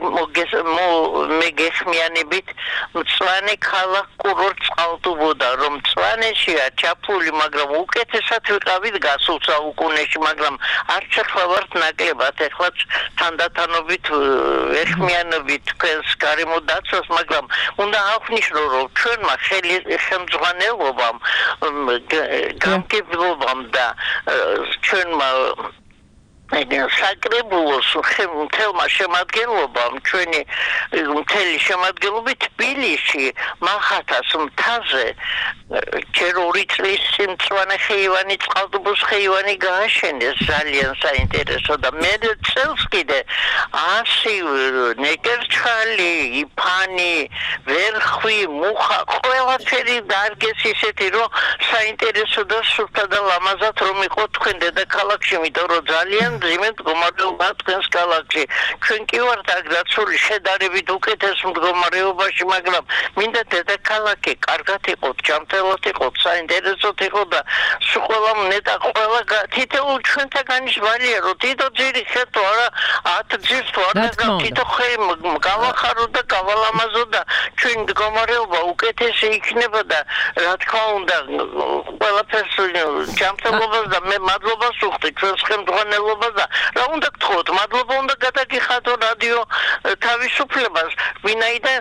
გეხმიანებით მწვანე ქალაქ კურორტს ყავდუბოდა რომ მწვანეშია ჩაფული მაგრამ უკეთესად ვიყავით გასულ საუკუნეში მაგრამ არც ახლა ვართ ნაკლებად ეხლაც თანდათანობით ეხმიანებით თქვენს გარემო დაცვას მაგრამ უნდა აღვნიშნო რომ ჩვენმა ხელმძღვანელობამ გამგებლობამ და ჩვენმა საკრებულოს მთელმა შემადგენლობამ ჩვენი მთელი შემადგენლობით თბილისში მახათას მთაზე ჯერ 2 წლის წინ მწვანე ხეივანი წყალტუბოს ხეივანი გააშენეს ძალიან საინტერესო და მე წელს კიდე 100 ნეკერჩხალი, იფანი, ვერხვი, მუხა ყველაფერი დარგეს ისეთი რომ საინტერესო და სუფთა და ლამაზად რომ იყო თქვენ დედაქალაქში იმიტომ რომ ძალიან ძიმედ მდგომარეობა თქვენს ქალაქში ჩვენ კი ვართ აქ დაცული შედარებით უკეთეს მდგომარეობაში მაგრამ მინდა დედაქალაქი კარგად იყო ჯანმრთელად იყო საინტერესოდ იყო და ყველა ნეტა ყველა თითოეულ ჩვენთაგანის ვალია რომ თითო ძირი ხეთო არა 10 ძირს თუ არა თითო ხე გავახარო და გავალამაზო და ჩვენ მდგომარეობა უკეთესი იქნება და რა თქმა უნდა ყველაფერს ჯანმრთელობას და მე მადლობას ვუხდი ჩვენს ხელმძღვანელობას და რა უნდა გთხოვოთ მადლობა უნდა გადაგიხადო რადიო თავისუფლებას ვინაიდან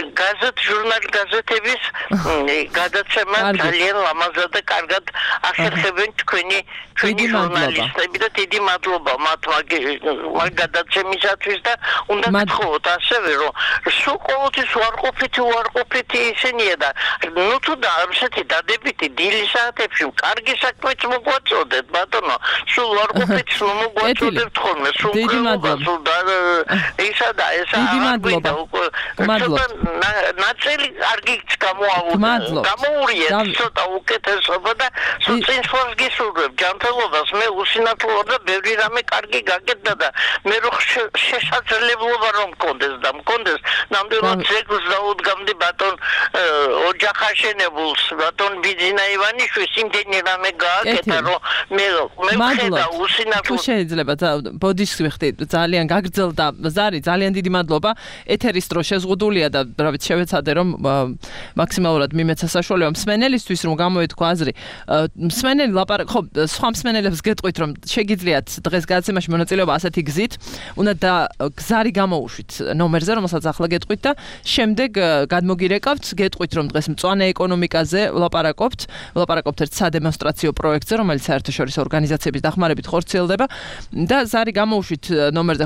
გაზეთების გადაცემა ძალიან ლამაზად და კარგად ახერხებენ ჩვენი ჟურნალისტები და დიდი მადლობა მათ მაგ გადაცემისათვის და უნდა გთხოვოთ ასევე რომ სულ ყოველთვის უარყოფითი ისინია და ნუ თუ და ასეთი დადებითი დილის საათებში კარგი საქმეც მოგვაწოდეთ ბატონო სულ უარყოფითს მოგვაწოდეთ ხოლმე სულ დიდი მადლობა ისა და ესა მადლობა ნაწილი კარგიც გამოურიეთ ცოტა უკეთესობა და წინსვლას გისურვებ ჯანმრთელობას მე უსინათლოა და ბევრი რამე კარგი გაკეთდა და მე რო შესაძლებლობა რომ მქონდეს ნამდვილად ძეგლს დაუდგამდი ბატონ ოჯახაშენებულს ბატონ ბიძინა ივანიშვილს იმდენი რამე გააკეთა რომ მე ვხედა უსინათლოდ თუ შეიძლება ბოდიშს ვიხდი ძალიან გაგრძელდა ზარი ძალიან დიდი მადლობა ეთერის დრო შეზღუდულია და რა ვიცი შევეცადე რომ მაქსიმალურად მიმეცა საშუალება მსმენელისთვის რომ გამოეთქვა აზრი მსმენელი ხო სხვა მსმენელებს გეტყვით რომ შეგიძლიათ დღეს გადაცემაში მონაწილეობა ასეთი გზით უნდა და გზარი გამოუშვით ნომერზე რომელსაც ახლა გეტყვით და შემდეგ გადმოგირეკავთ გეტყვით რომ დღეს მწვანე ეკონომიკაზე ვლაპარაკობთ ერთ სადემონსტრაციო პროექტზე რომელიც საერთაშორისო ორგანიზაციების დახმარებით ხორციელდება და ზარი გამოუშვით ნომერზე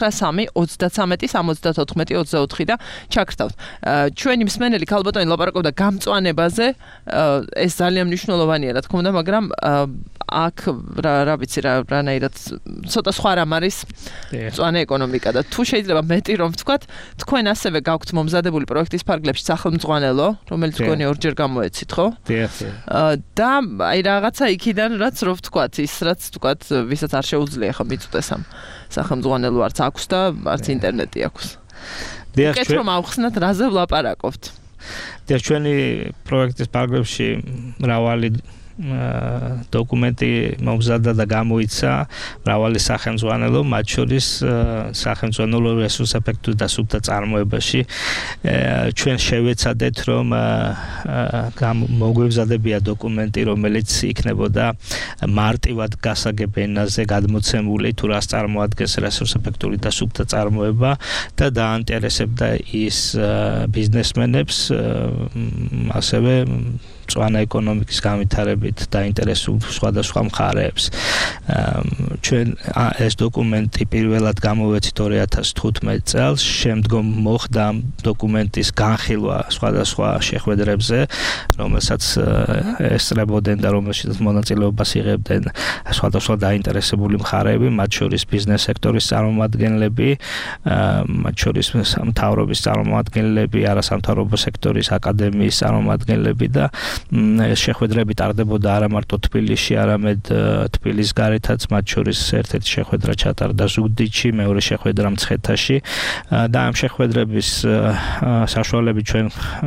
593-33-74 და ჩაგრთავთ ჩვენი მსმენელი ქალბატონი ლაპარაკობდა გამწვანებაზე ეს ძალიან მნიშვნელოვანია რა თქმა უნდა მაგრამ აქ რა ვიცი რანაირად ცოტა სხვა რამ არის მწვანე ეკონომიკა და თუ შეიძლება მეტი რომ ვთქვათ თქვენ ასევე გაქვთ მომზადებული პროექტის ფარგლებში სახელმძღვანელო რომელიც გონი ორჯერ გამოეცით ხო? და აი რაღაცა იქიდან რაც რო ვთქვათ ის რაც ვთქვათ ვისაც არ შეუძლია ხო მიწვდეს ამ სახელმძღვანელო არც აქვს და არც ინტერნეტი აქვს. უკეთ რომ ავხსნათ რაზე ვლაპარაკობთ. ჩვენი პროექტის ფარგლებში მრავალი დოკუმენტი მომზადდა და გამოიცა მრავალი სახელმძღვანელო მათ შორის სახელმძღვანელო რესურსებექტუ და სუფთა წარმოებაში ჩვენ შევეცადეთ რომ მოგვემზადებია დოკუმენტი რომელიც იქნებოდა მარტივად გასაგებ ენაზე გადმოცემული თუ რას წარმოადგენს რესურსებექტური და სუფთა წარმოება და დაანტერესებდა ის ბიზნესმენებს ასევე მწვანე ეკონომიკის განვითარებით დაინტერესებულ სხვადასხვა მხარეებს. ჩვენ ეს დოკუმენტი პირველად გამოვეცით 2015 წელს, შემდგომ მოხდა დოკუმენტის განხილვა სხვადასხვა შეხვედრებზე, რომელსაც ესწრებოდნენ და რომელშიც მონაწილეობას იღებდნენ სხვადასხვა დაინტერესებული მხარეები, მათ შორის ბიზნეს სექტორის წარმომადგენლები, მათ შორის მთავრობის წარმომადგენლები, არასამთავრობო სექტორის აკადემიის წარმომადგენლები და ეს შეხვედრები ტარდებოდა არა მარტო თბილისში, არამედ თბილისის გარეთაც, მათ შორის ერთ-ერთი შეხვედრა ჩატარდა ზუგდიდში, მეორე შეხვედრა მცხეთაში და ამ შეხვედრების საშუალებით ჩვენ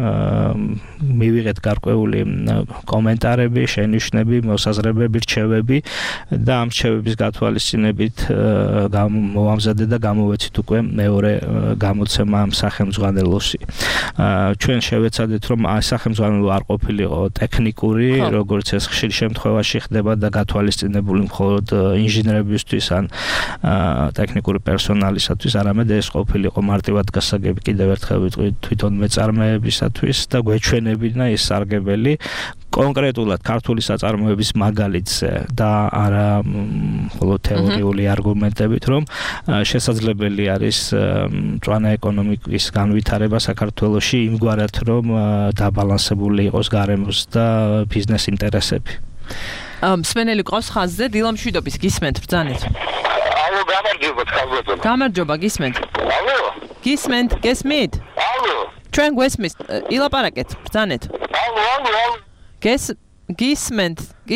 მივიღეთ გარკვეული კომენტარები, შენიშვნები, მოსაზრებები, რჩევები და ამ რჩევების გათვალისწინებით მოვამზადეთ და გამოვეცით უკვე მეორე გამოცემა ამ სახელმძღვანელოში. ჩვენ შევეცადეთ, რომ ეს სახელმძღვანელო არ ყოფილიყო ტექნიკური, როგორც ეს ხშირ შემთხვევაში ხდება და გათვალისწინებული მხოლოდ ინჟინერებისთვის ან ტექნიკური პერსონალისათვის, არამედ ეს ყოფილიყო მარტივად გასაგები კიდევ ერთხელ ვიტყვი თვითონ მეწარმეებისათვის და გვეჩვენებინა ეს სარგებელი კონკრეტულად ქართული საწარმოების მაგალითზე და არა მხოლოდ თეორიული არგუმენტებით, რომ შესაძლებელი არის მწვანე ეკონომიკის განვითარება საქართველოში იმგვარად, რომ დაბალანსებული იყოს გარემოს და ბიზნეს ინტერესები. მსმენელი ყავს ხაზზე, დილა მშვიდობის, გისმენთ ბრძანეთ. ალო, გამარჯობა, ხალხო. გამარჯობა, გისმენთ. ალო. გისმენთ, გესმით? ალო. ჩვენ გვესმის, ილაპარაკეთ, ბრძანეთ. ალო. გისმენთ.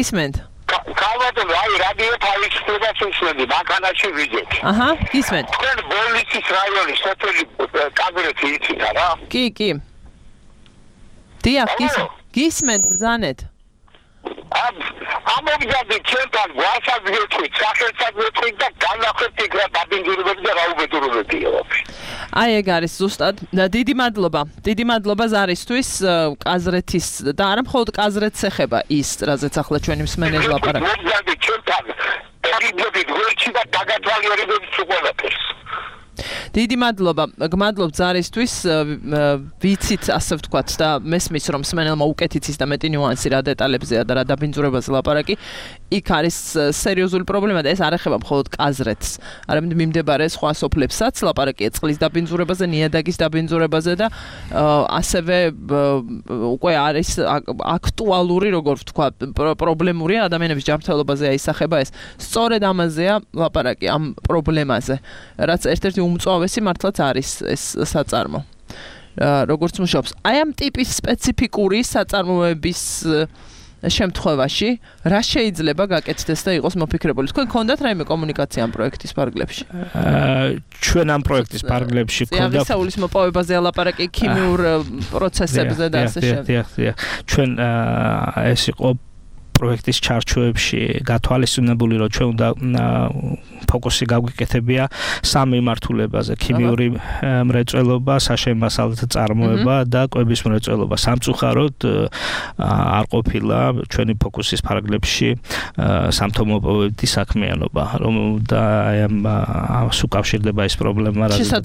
ხალხო, აი რადიო თავისუფლებას უსმენდი, მანქანაში ვიძეთ. აჰა, გისმენთ. თქვენ ბოლნიცის რაიონის სოფელი კაზრეთი იცით არა? კი. დიახ, გისმენთ, ბრძანეთ. ამომგზავრდით ჩვენთან გვასაძვირთვით, სახელმწიფოთვით და განახებთ იქ რა დაბინძურებები და რა უბედურებებია. აი ეგ არის ზუსტად. დიდი მადლობა ზარისთვის, კაზრეთის და არა მხოლოდ კაზრეთს ეხება ის, რაზეც ახლა ჩვენი მსმენელი ლაპარაკობს. მომგზავრდით ჩვენთან დაგიძებით გვერდში და დაგათვალიერებებით უყოლაფერს. დიდი მადლობა, გმადლობთ ზარისთვის, ვიცით ასე ვთქვათ და მესმის რომ მსმენელმა უკეთ იცის და მეტი ნიუანსი რა დეტალებზეა და რა დაბინძურებაზე ლაპარაკი. იქ არის სერიოზული პრობლემა და ეს არ ეხება მხოლოდ კაზრეთს, არამედ მიმდებარე სხვა სოფლებსაც ლაპარაკია წყლის დაბინძურებაზე, ნიადაგის დაბინძურებაზე და ასევე უკვე არის აქტუალური, როგორ ვთქვა, პრობლემური ადამიანების ჯანმრთელობაზე აისახება ეს. სწორედ ამაზეა ლაპარაკი, ამ პრობლემაზე, რაც ერთ-ერთი უმწვავესი მართლაც არის ეს საწარმო. როგორც მუშაობს. აი ამ ტიპის სპეციფიკური საწარმოების შემთხვევაში რა შეიძლება გაკეთდეს და იყოს მოფიქრებული? თქვენ გქონდათ რაიმე კომუნიკაცია ამ პროექტის ფარგლებში? ჩვენ ამ პროექტის ფარგლებში გქონდა წიაღისეულის მოპოვებაზე ლაპარაკი, ქიმიურ პროცესებზე და ასე შემდეგ. ჩვენ ეს იყო პროექტის ჩარჩოებში გათვალისწინებული, რომ ჩვენ უნდა ფოკუსი გაგვიკეთებია სამი მიმართულებაზე: ქიმიური მრეწველობა, საშემასალთა წარმოება და კვების მრეწველობა. სამწუხაროდ არ ყოფილა ჩვენი ფოკუსის ფარგლებში სამთომოპოვებითი საქმიანობა, რომ და ამას უკავშირდება ეს პრობლემა,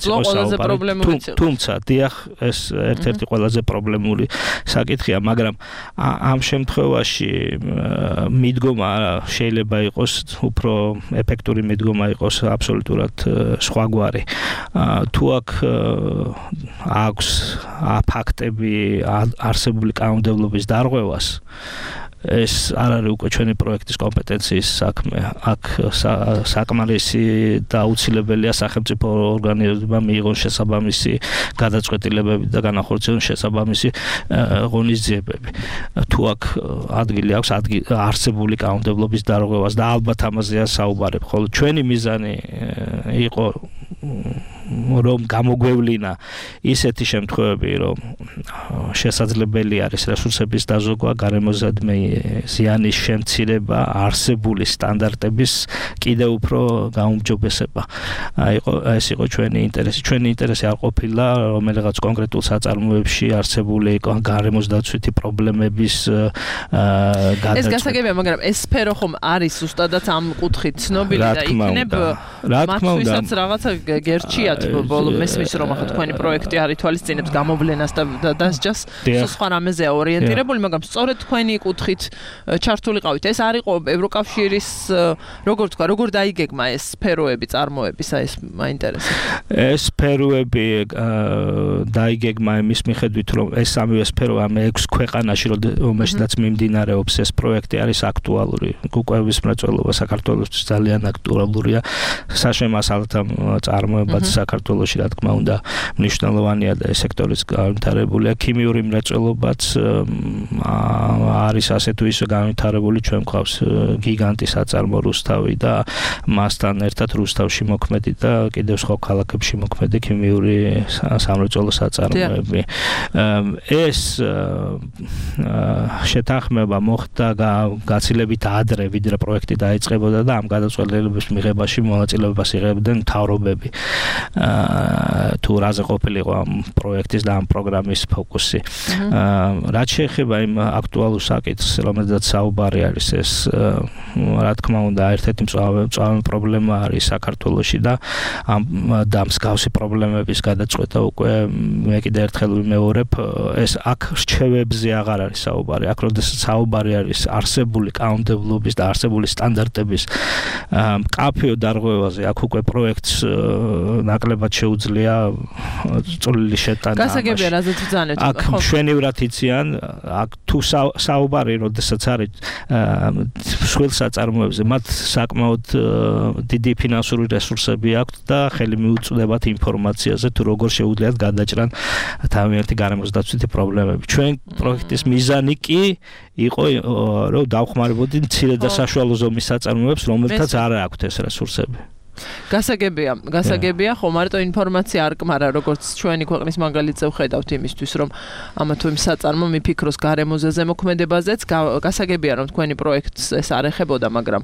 თუმცა დიახ, ეს ერთ-ერთი ყველაზე პრობლემური საკითხია, მაგრამ ამ შემთხვევაში მიდგომა შეიძლება იყოს უფრო ეფექტური მიდგომა იყოს აბსოლუტურად სხვაგვარი. თუ აქვს ფაქტები არსებული კანონმდებლობის დარღვევას, ეს არ არის უკვე ჩვენი პროექტის კომპეტენციის საქმე. აქ საკმარისი და აუცილებელია სახელმწიფო ორგანოებმა მიიღონ შესაბამისი გადაწყვეტილებები და განახორციელონ შესაბამისი ღონისძიებები. თუ აქ ადგილი აქვს არსებული კანონმდებლობის დარღვევას და ალბათ ამაზეა საუბარი. ხოლო ჩვენი მიზანი იყო რომ გამოგვევლინა ისეთი შემთხვევები, რომ შესაძლებელი არის რესურსების დაზოგვა, გარემოზადმე ზიანის შემცირება, არსებული სტანდარტების კიდევ უფრო გაუმჯობესება. ეს იყო ჩვენი ინტერესი. ჩვენი ინტერესი არ ყოფილა რომელიღაც კონკრეტულ საწარმოებში არსებული გარემოსდაცვითი პრობლემების გადაწყვეტა. ეს გასაგებია, მაგრამ ეს სფერო ხომ არის ზუსტადაც ამ კუთხით ცნობილი და იქნებ მათთვისაც რაღაცა გერჩია ბოლო მესმის რომ ახლა თქვენი პროექტი არ ითვალისწინებს გამოვლენას და დასჯას სხვა რამეზეა ორიენტირებული, მაგრამ სწორედ თქვენი კუთხით ჩართულიყავით. ეს არ იყო ევროკავშირის როგორ დაიგეგმა ეს სფეროები წარმოების, ეს მაინტერესებს. ეს სფეროები დაიგეგმა იმის მიხედვით, რომ ეს სამივე სფერო ამ 6 ქვეყანაში, რომელშიც მიმდინარეობს ეს პროექტი არის აქტუალური. უკვე მრეწველობა საქართველოსთვის ძალიან აქტუალურია. საშემასალთა წარმოებაც საქართველოში, რა თქმა უნდა, მნიშვნელოვანია და ეს სექტორის განვითარებულია. ქიმიური მრეწველობაც არის ასე თუ ისე განვითარებული. ჩვენ გვყავს გიგანტი საწარმო რუსთავი და მასთან ერთად რუსთავში მოქმედი და კიდევ სხვა ქალაქებში მოქმედი ქიმიური სამრეწველო საწარმოები. ეს შეთანხმება მოხდა გაცილებით ადრე, ვიდრე პროექტი დაიწყებოდა და ამ გადაწყვეტილების მიღებაში მონაწილეობას იღებდნენ მთავრობები. თუ რაზე ყოფილიყო ამ პროექტის და ამ პროგრამის ფოკუსი. რაც შეეხება იმ აქტუალურ საკითხს, რომელზეც საუბარი არის, ეს რა თქმა უნდა ერთ-ერთი მწვავე პრობლემა არის საქართველოში და მსგავსი პრობლემების გადაწყვეტა უკვე მე კიდევ ერთხელ ვიმეორებ, ეს აქ რჩევებზე აღარ არის საუბარი. აქ როდესაც საუბარი არის არსებული კანონმდებლობის და არსებული სტანდარტების მკაფიო დარღვევაზე, აქ უკვე პროექტს ნაკლებად შეუძლია წვლილი შეტანა. გასაგებია, რაზეც ვძანეთ. აქ მშვენივრად იციან, აქ თუ საუბარი როდესაც არის მსხვილ საწარმოებზე, მათ საკმაოდ დიდი ფინანსური რესურსები აქვთ და ხელი მიუწვდებათ ინფორმაციაზე, თუ როგორ შეუძლიათ გადაჭრან თავიანთი გარემოსდაცვითი პრობლემები. ჩვენ პროექტის მიზანი კი იყო რომ დავხმარებოდით მცირე და საშუალო ზომის საწარმოებს, რომელთაც არ აქვთ ეს რესურსები. გასაგებია, ხო, მარტო ინფორმაცია არ კმარა, როგორც ჩვენი ქვეყნის მაგალითზე ვხედავთ იმისთვის, რომ ამა თუ იმ საწარმო მიფიქროს გარემოზე ზემოქმედებაზეც. გასაგებია, რომ თქვენი პროექტს ეს არ ეხებოდა, მაგრამ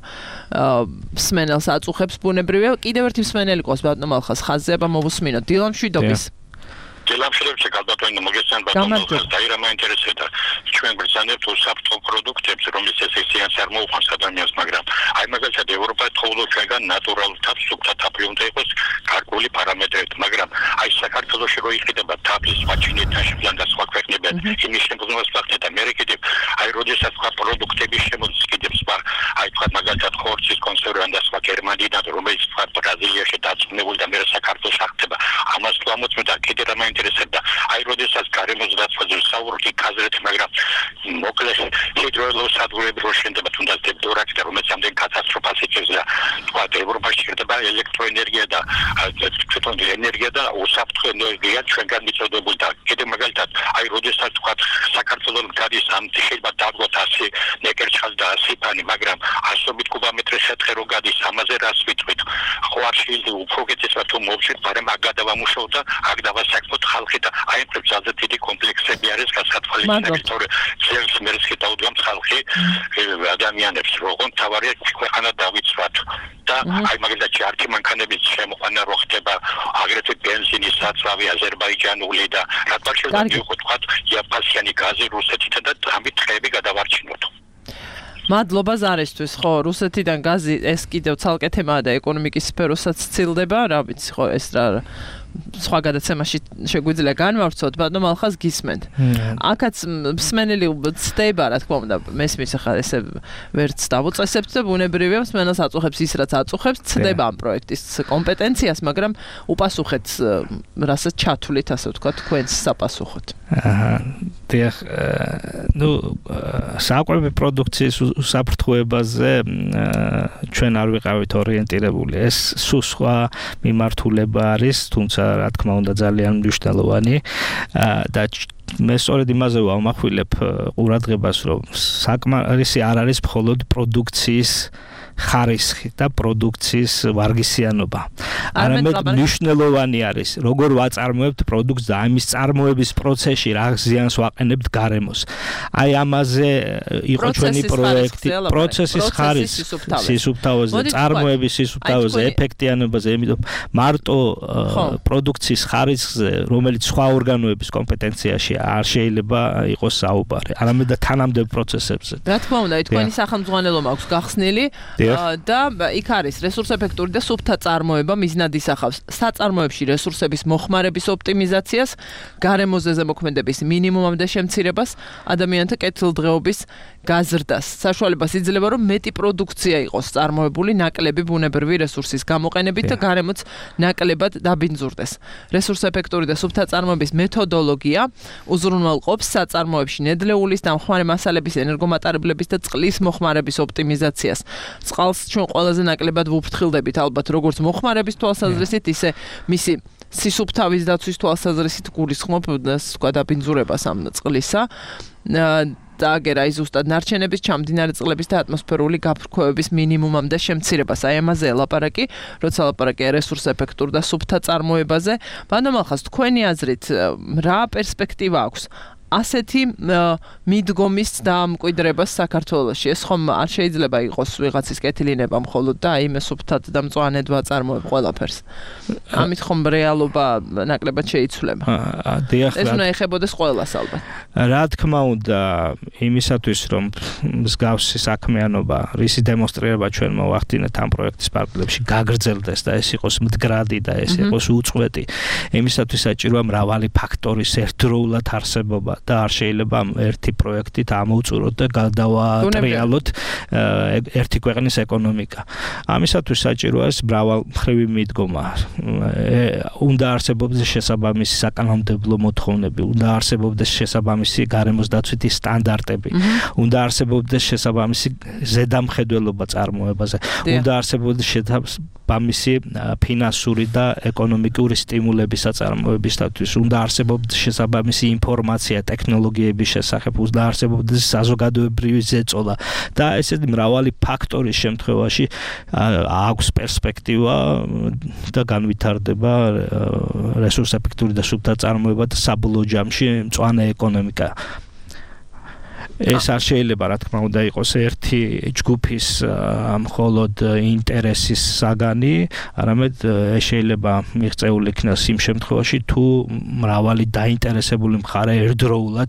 მსმენელს აწუხებს ბუნებრივია. კიდევ ერთი მსმენელი ყავს ბატონო მალხას ხაზზე, აბა მოვუსმინოთ. დილა მშვიდობის. დილამშვიდობსა გადატვენა მოგესალმებით ბატონო. დაირამა ინტერესებდა. ჩვენ ბრძანებთ უსაფრთხო პროდუქტებს, რომელიც ესექციანს არ მოუყვანს ადამიანს, მაგრამ აი მაგალითად ევროპა თხოვდა ჩვენგან ნატურალურ თაფლს, სუფთა თაფლი უნდა იყოს გარკვეული პარამეტრებით, მაგრამ აი საქართველოში რო იყიდება თაფლის მაჩინებთან შეგლან და სხვა ქვეყნებთან, იმის შემოწმებას ვახდეთ და მე კიდევ აი როდესაც სხვა პროდუქტების შემოწმებას აი თქვა მაგალითად ხორცის კონსერვან და სხვა გერმანიიდან, რომელიც თქვა ბრაზილიაში დაწნეული და მე საქართველოს ახდება, ამას თუ ამოწმდა კიდევ რა ინტერესებდა. აი როდესაც გარემოს დაცვაზე საუბრობთ კაზრეთი, მაგრამ მოკლედ ჰიდროელექტროსადგურები რო შენდება თუნდაც დეპტორაკი და რომელიც ამდენ კატასტროფას იწევს და თქვა ევროპაში ხდება ელექტროენერგია და თვითონ ენერგია და უსაფრთხო ენერგია ჩვენგან მიწოდებული და კიდევ მაგალითად აი როდესაც თქვა საქართველოს გადის ამ შეიძლება დაგოთ 100 ნეკერჩხალ და 100 ფანი, მაგრამ 100 კუბომეტრი შეთხე რო გადის ამაზე რას ვიტყვით. ხო არ შეიძლება უფრო კეთილმა თუ მოვშით, მაგრამ აქ გადავამუშავოთ და აქ დავასაკმოთ ხალხი და აი ამ პროცესზე დიდი კომპლექსები არის გასათვალისწინებელი, თორე ძერს მერცხი დაუდგამთ ხალხი ადამიანებს, როგორ თავარია ქვეყანა დავიცვათ და აი მაგალითად ჯარკი მანქანების შემოყვანა რო ხდება, აგრეთვე ბენზინის საწვავი აზერბაიჯანული და რატომ შეიძლება ვიყოთ თქვა იაფასიანი გაზი რუსეთიდან და ამით ხეები გადავარჩინოთ. მადლობა ზარისთვის, ხო, რუსეთიდან გაზი ეს კიდევ ცალკე თემაა და ეკონომიკის სფეროსაც ცილდება, რა ვიცი, ხო, ეს რა სხვა გადაცემაში შეგვიძლია განვავრცოთ, ბატონო მალხას გისმენთ. აქაც მსმენელი ცდება, რა თქმა უნდა, მესმის ახლა ესე ვერც დავუწესებთ და ბუნებრივია მსმენელს აწუხებს ის, რაც აწუხებს, ცდება ამ პროექტის კომპეტენციას, მაგრამ უპასუხეთ, რასაც ჩათვლით, ასე ვთქვათ, თქვენს საპასუხოდ. დიახ, საკვები პროდუქციის უსაფრთხოებაზე ჩვენ არ ვიყავით ორიენტირებული. ეს სხვა მიმართულება არის, თუმცა რა თქმა უნდა ძალიან მნიშვნელოვანი და მე სწორედ იმაზე ვამახვილებ ყურადღებას, რომ საკმარისი არ არის მხოლოდ პროდუქციის ხარისხი და პროდუქციის ვარგისიანობა. არამედ მნიშვნელოვანი არის, როგორ ვაწარმოებთ პროდუქტს და ამის წარმოების პროცესში რა ზიანს ვაყენებთ გარემოს. აი ამაზე იყო ჩვენი პროექტი, პროცესის ხარისხი, სისუფთავეზე, წარმოების სისუფთავეზე, ეფექტიანობაზე, იმიტომ მარტო პროდუქციის ხარისხზე, რომელიც სხვა ორგანოების კომპეტენციაში არ შეიძლება იყოს საუბარი, არამედ თანამდებობ პროცესებზე. რა თქმა უნდა, თქვენი სახელმძღვანელო მაქვს გახსნილი. და იქ არის რესურსეფექტური და სუფთა წარმოება მიზნად ისახავს საწარმოებში რესურსების მოხმარების ოპტიმიზაციას, გარემოზე ზემოქმედების მინიმუმამდე შემცირებას, ადამიანთა კეთილდღეობის გაზრდას. საშუალებას იძლევა, რომ მეტი პროდუქცია იყოს წარმოებული ნაკლები ბუნებრივი რესურსის გამოყენებით და გარემოც ნაკლებად დაბინძურდეს. რესურსეფექტური და სუფთა წარმოების მეთოდოლოგია უზრუნველყოფს საწარმოებში ნედლეულის, დამხმარე მასალების, ენერგომატარებლების და წყლის მოხმარების ოპტიმიზაციას. წყალს ჩვენ ყველაზე ნაკლებად ვუფრთხილდებით, ალბათ როგორც მოხმარების თვალსაზრისით, ისე მისი სისუფთავის დაცვის თვალსაზრისით გულისხმობ სხვა დაბინძურებას ამ წყლისა. დააგერა ზუსტად ნარჩენების, ჩამდინარე წყლების და ატმოსფერული გაფრქვევების მინიმუმამდე შემცირებას. აი ამაზე ელაპარაკი, როცა ელაპარაკია რესურსეფექტურ და სუფთა წარმოებაზე. ბანო მალხაზ, თქვენი აზრით, რა პერსპექტივა აქვს ასეთი მიდგომის დამკვიდრებას საქართველოში? ეს ხომ არ შეიძლება იყოს ვიღაცის კეთილინება მხოლოდ და აი სუფთად და მწვანედ ვაწარმოებ ყველაფერს. ამით ხომ რეალობა ნაკლებად შეიცვლება. ეს უნდა ეხებოდეს ყველას ალბათ. რა თქმა უნდა, იმისათვის რომ მსგავსი საქმიანობა, რისი დემონსტრირება ჩვენ მოვახდინეთ ამ პროექტის პარკლებში, გაგრძელდეს და ეს იყოს მდგრადი და ეს იყოს უწყვეტი, იმისათვის საჭიროა მრავალი ფაქტორის ერთდროულად არსებობა. და არ შეიძლება ერთი პროექტით ამოვწუროთ და გადავატრიალოთ ერთი ქვეყნის ეკონომიკა. ამისათვის საჭიროა ეს მრავალმხრივი მიდგომა. უნდა არსებობდეს შესაბამისი საკანონმდებლო მოთხოვნები, უნდა არსებობდეს შესაბამისი გარემოს დაცვითი სტანდარტები, უნდა არსებობდეს შესაბამისი ზედამხედველობა წარმოებაზე, უნდა არსებობდეს შესაბამისი ფინანსური და ეკონომიკური სტიმულები საწარმოებისათვის, უნდა არსებობდეს შესაბამისი ინფორმაცია ტექნოლოგიების შესახებ, უნდა არსებობდეს საზოგადოებრივი ზეწოლა და ესეთი მრავალი ფაქტორის შემთხვევაში აქვს პერსპექტივა და განვითარდება რესურსეფექტური და სუფთა წარმოება და საბოლოო ჯამში მწვანე ეკონომიკა. ეს არ შეიძლება, რა თქმა უნდა, იყოს ერთი ჯგუფის მხოლოდ ინტერესის საგანი, არამედ შეიძლება მიღწეული იქნას იმ შემთხვევაში, თუ მრავალი დაინტერესებული მხარე ერთდროულად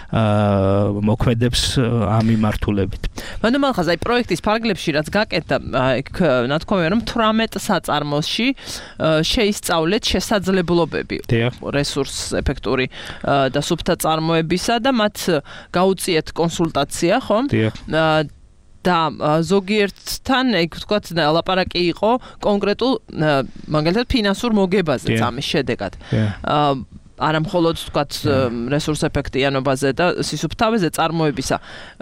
მოქმედებს ამ მიმართულებით. ბანო მალხაზ, აი პროექტის ფარგლებში რაც გაკეთდა, იქ ნათქვამია, რომ 18 საწარმოში შეისწავლეთ შესაძლებლობები რესურსეფექტური და სუფთა წარმოებისა და მათ გაუწიეთ კონსულტაცია, ხომ? და ზოგიერთთან, ეგ ვთქვათ, ლაპარაკი იყო კონკრეტულ მაგალითად ფინანსურ მოგებაზეც ამის შედეგად. არა მხოლოდ ვთქვათ რესურსეფექტიანობაზე და სისუფთავეზე წარმოებისა.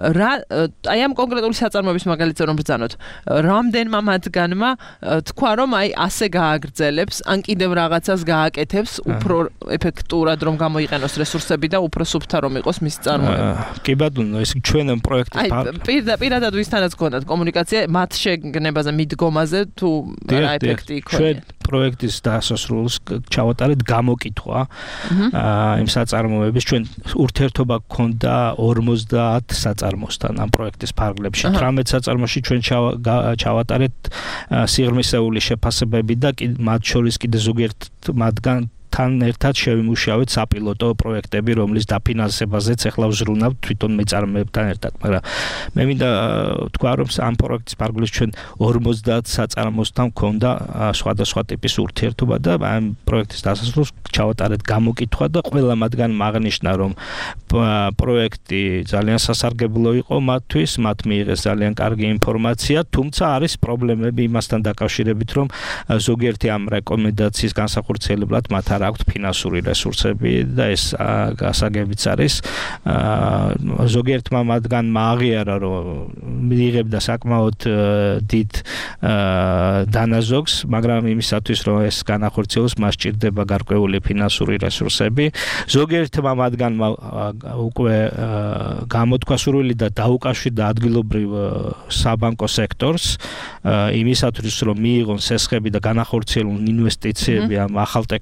აი ამ კონკრეტული საწარმოების მაგალითზე რომ ბრძანოთ, რამდენმა მათგანმა თქვა, რომ აი ასე გააგრძელებს, ან კიდევ რაღაცას გააკეთებს, უფრო ეფექტურად რომ გამოიყენოს რესურსები და უფრო სუფთა რომ იყოს მისი წარმოება. კი ბატონო, ეს ჩვენ პროექტის პირადად ვისთანაც გქონდათ კომუნიკაცია მათ შეგნებაზე, მიდგომაზე თუ რა ეფექტი იქონია. ჩვენ პროექტის დასასრულს ჩავატარეთ გამოკითხვა იმ საწარმოების. ჩვენ ურთიერთობა გქონდა 50 საწარმოსთან ამ პროექტის ფარგლებში. 18 საწარმოში ჩვენ ჩავატარეთ სიღრმისეული შეფასებები და მათ შორის კიდე ზოგიერთ მათგან თან ერთად შევიმუშავეთ საპილოტო პროექტები, რომლის დაფინანსებაზეც ახლა ვზრუნავთ თვითონ მეწარმეებთან ერთად. მაგრამ მე მინდა თქვა, რომ ამ პროექტის ფარგლებში ჩვენ 50 საწარმოსთან გქონდა სხვადასხვა ტიპის ურთიერთობა და ამ პროექტის დასასრულს ჩავატარეთ გამოკითხვა და ყველა მათგან აღნიშნა, რომ პროექტი ძალიან სასარგებლო იყო მათთვის, მათ მიიღეს ძალიან კარგი ინფორმაცია, თუმცა არის პრობლემები იმასთან დაკავშირებით, რომ ზოგიერთი ამ რეკომენდაციის განსახორციელებლად მათ არ აქვთ ფინანსური რესურსები და ეს გასაგებიც არის. ზოგიერთმა მათგანმა აღიარა, რომ მიიღებდა საკმაოდ დიდ დანაზოგს, მაგრამ იმისათვის, რომ ეს განახორციელოს, მას სჭირდება გარკვეული ფინანსური რესურსები. ზოგიერთმა მათგანმა უკვე გამოთქვა სურვილი და დაუკავშირდა ადგილობრივ საბანკო სექტორს იმისათვის, რომ მიიღონ სესხები და განახორციელონ ინვესტიციები ამ ახალ ტექნოლოგიებში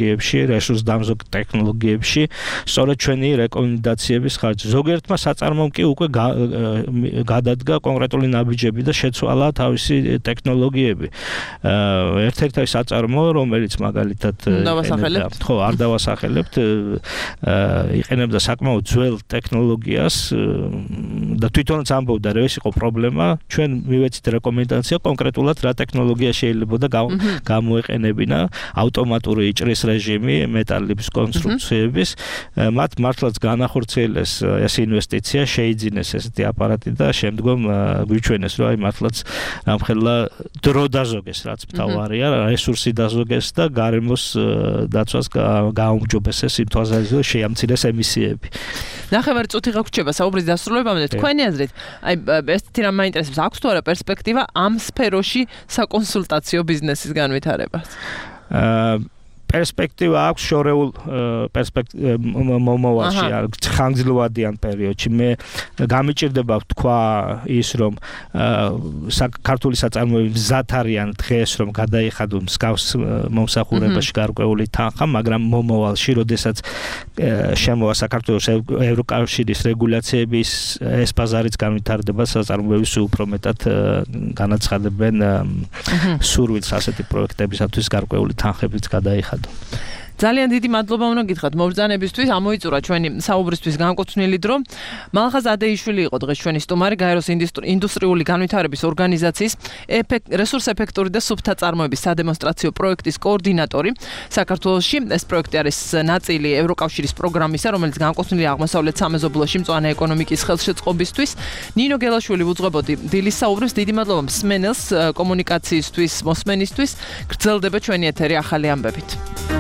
ტექნოლოგიებში, რესურს დამზოგ ტექნოლოგიებში, სწორედ ჩვენი რეკომენდაციების ხარჯზე. ზოგიერთმა საწარმომ კი უკვე გადადგა კონკრეტული ნაბიჯები და შეცვალა თავისი ტექნოლოგიები. ერთ-ერთი საწარმო, რომელიც მაგალითად ხო, არ დავასახელებთ, იყენებდა საკმაოდ ძველ ტექნოლოგიას და თვითონაც ამბობდა, რომ ეს იყო პრობლემა. ჩვენ მივეცით რეკომენდაცია კონკრეტულად რა ტექნოლოგია შეიძლება გამოეყენებინა, ავტომატური იჭრის რეჟიმი მეტალის კონსტრუქციების, მათ მართლაც განახორციელეს ეს ინვესტიცია, შეიძინეს ესეთი აპარატი და შემდგომ გვიჩვენეს, რომ აი მართლაც ამხელა დრო დაზოგეს, რაც მთავარია, რესურსი დაზოგეს და გარემოს დაცვას გააუმჯობესეს იმ თვალსაზრისით, რომ შეამცირეს ემისიები. ნახევარი წუთი გაგვრჩება საუბრის დასრულებამდე. თქვენი აზრით, აი ეს თირა მაინტერესებს, აქვს თუ არა პერსპექტივა ამ სფეროში საკონსულტაციო ბიზნესის განვითარებას? პერსპექტივა აქვს შორეულ მომავალში, ხანგრძლივადიან პერიოდში. მე გამიჭირდება ვთქვა ის, რომ ქართული საწარმოები მზად არიან დღეს, რომ გადაიხადონ მსგავს მომსახურებაში გარკვეული თანხა, მაგრამ მომავალში, როდესაც შემოვა საქართველოს ევროკავშირის რეგულაციების ეს ბაზარიც განვითარდება, საწარმოებები უფრო მეტად განაცხადებენ სურვილს ასეთი პროექტებისათვის გარკვეული თანხებით გადაიხადონ. ძალიან დიდი მადლობა უნდა გითხრათ მობრძანებისთვის, ამოიწურა ჩვენი საუბრისთვის განკუთვნილი დრო. მალხაზ ადეიშვილი იყო დღეს ჩვენი სტუმარი, გაეროს ინდუსტრიული განვითარების ორგანიზაციის რესურს ეფექტური და სუფთა წარმოების სადემონსტრაციო პროექტის კოორდინატორი საქართველოში. ეს პროექტი არის ნაწილი ევროკავშირის პროგრამისა, რომელიც განკუთვნილია აღმოსავლეთ სამეზობლოში მწვანე ეკონომიკის ხელშეწყობისთვის. ნინო გელაშვილი უძღვებოდი დილის საუბრებს. დიდი მადლობა მსმენელს კომუნიკაციისთვის, მოსმენისთვის. გრძელდება ჩვენი ეთერი ახალი ამბებით.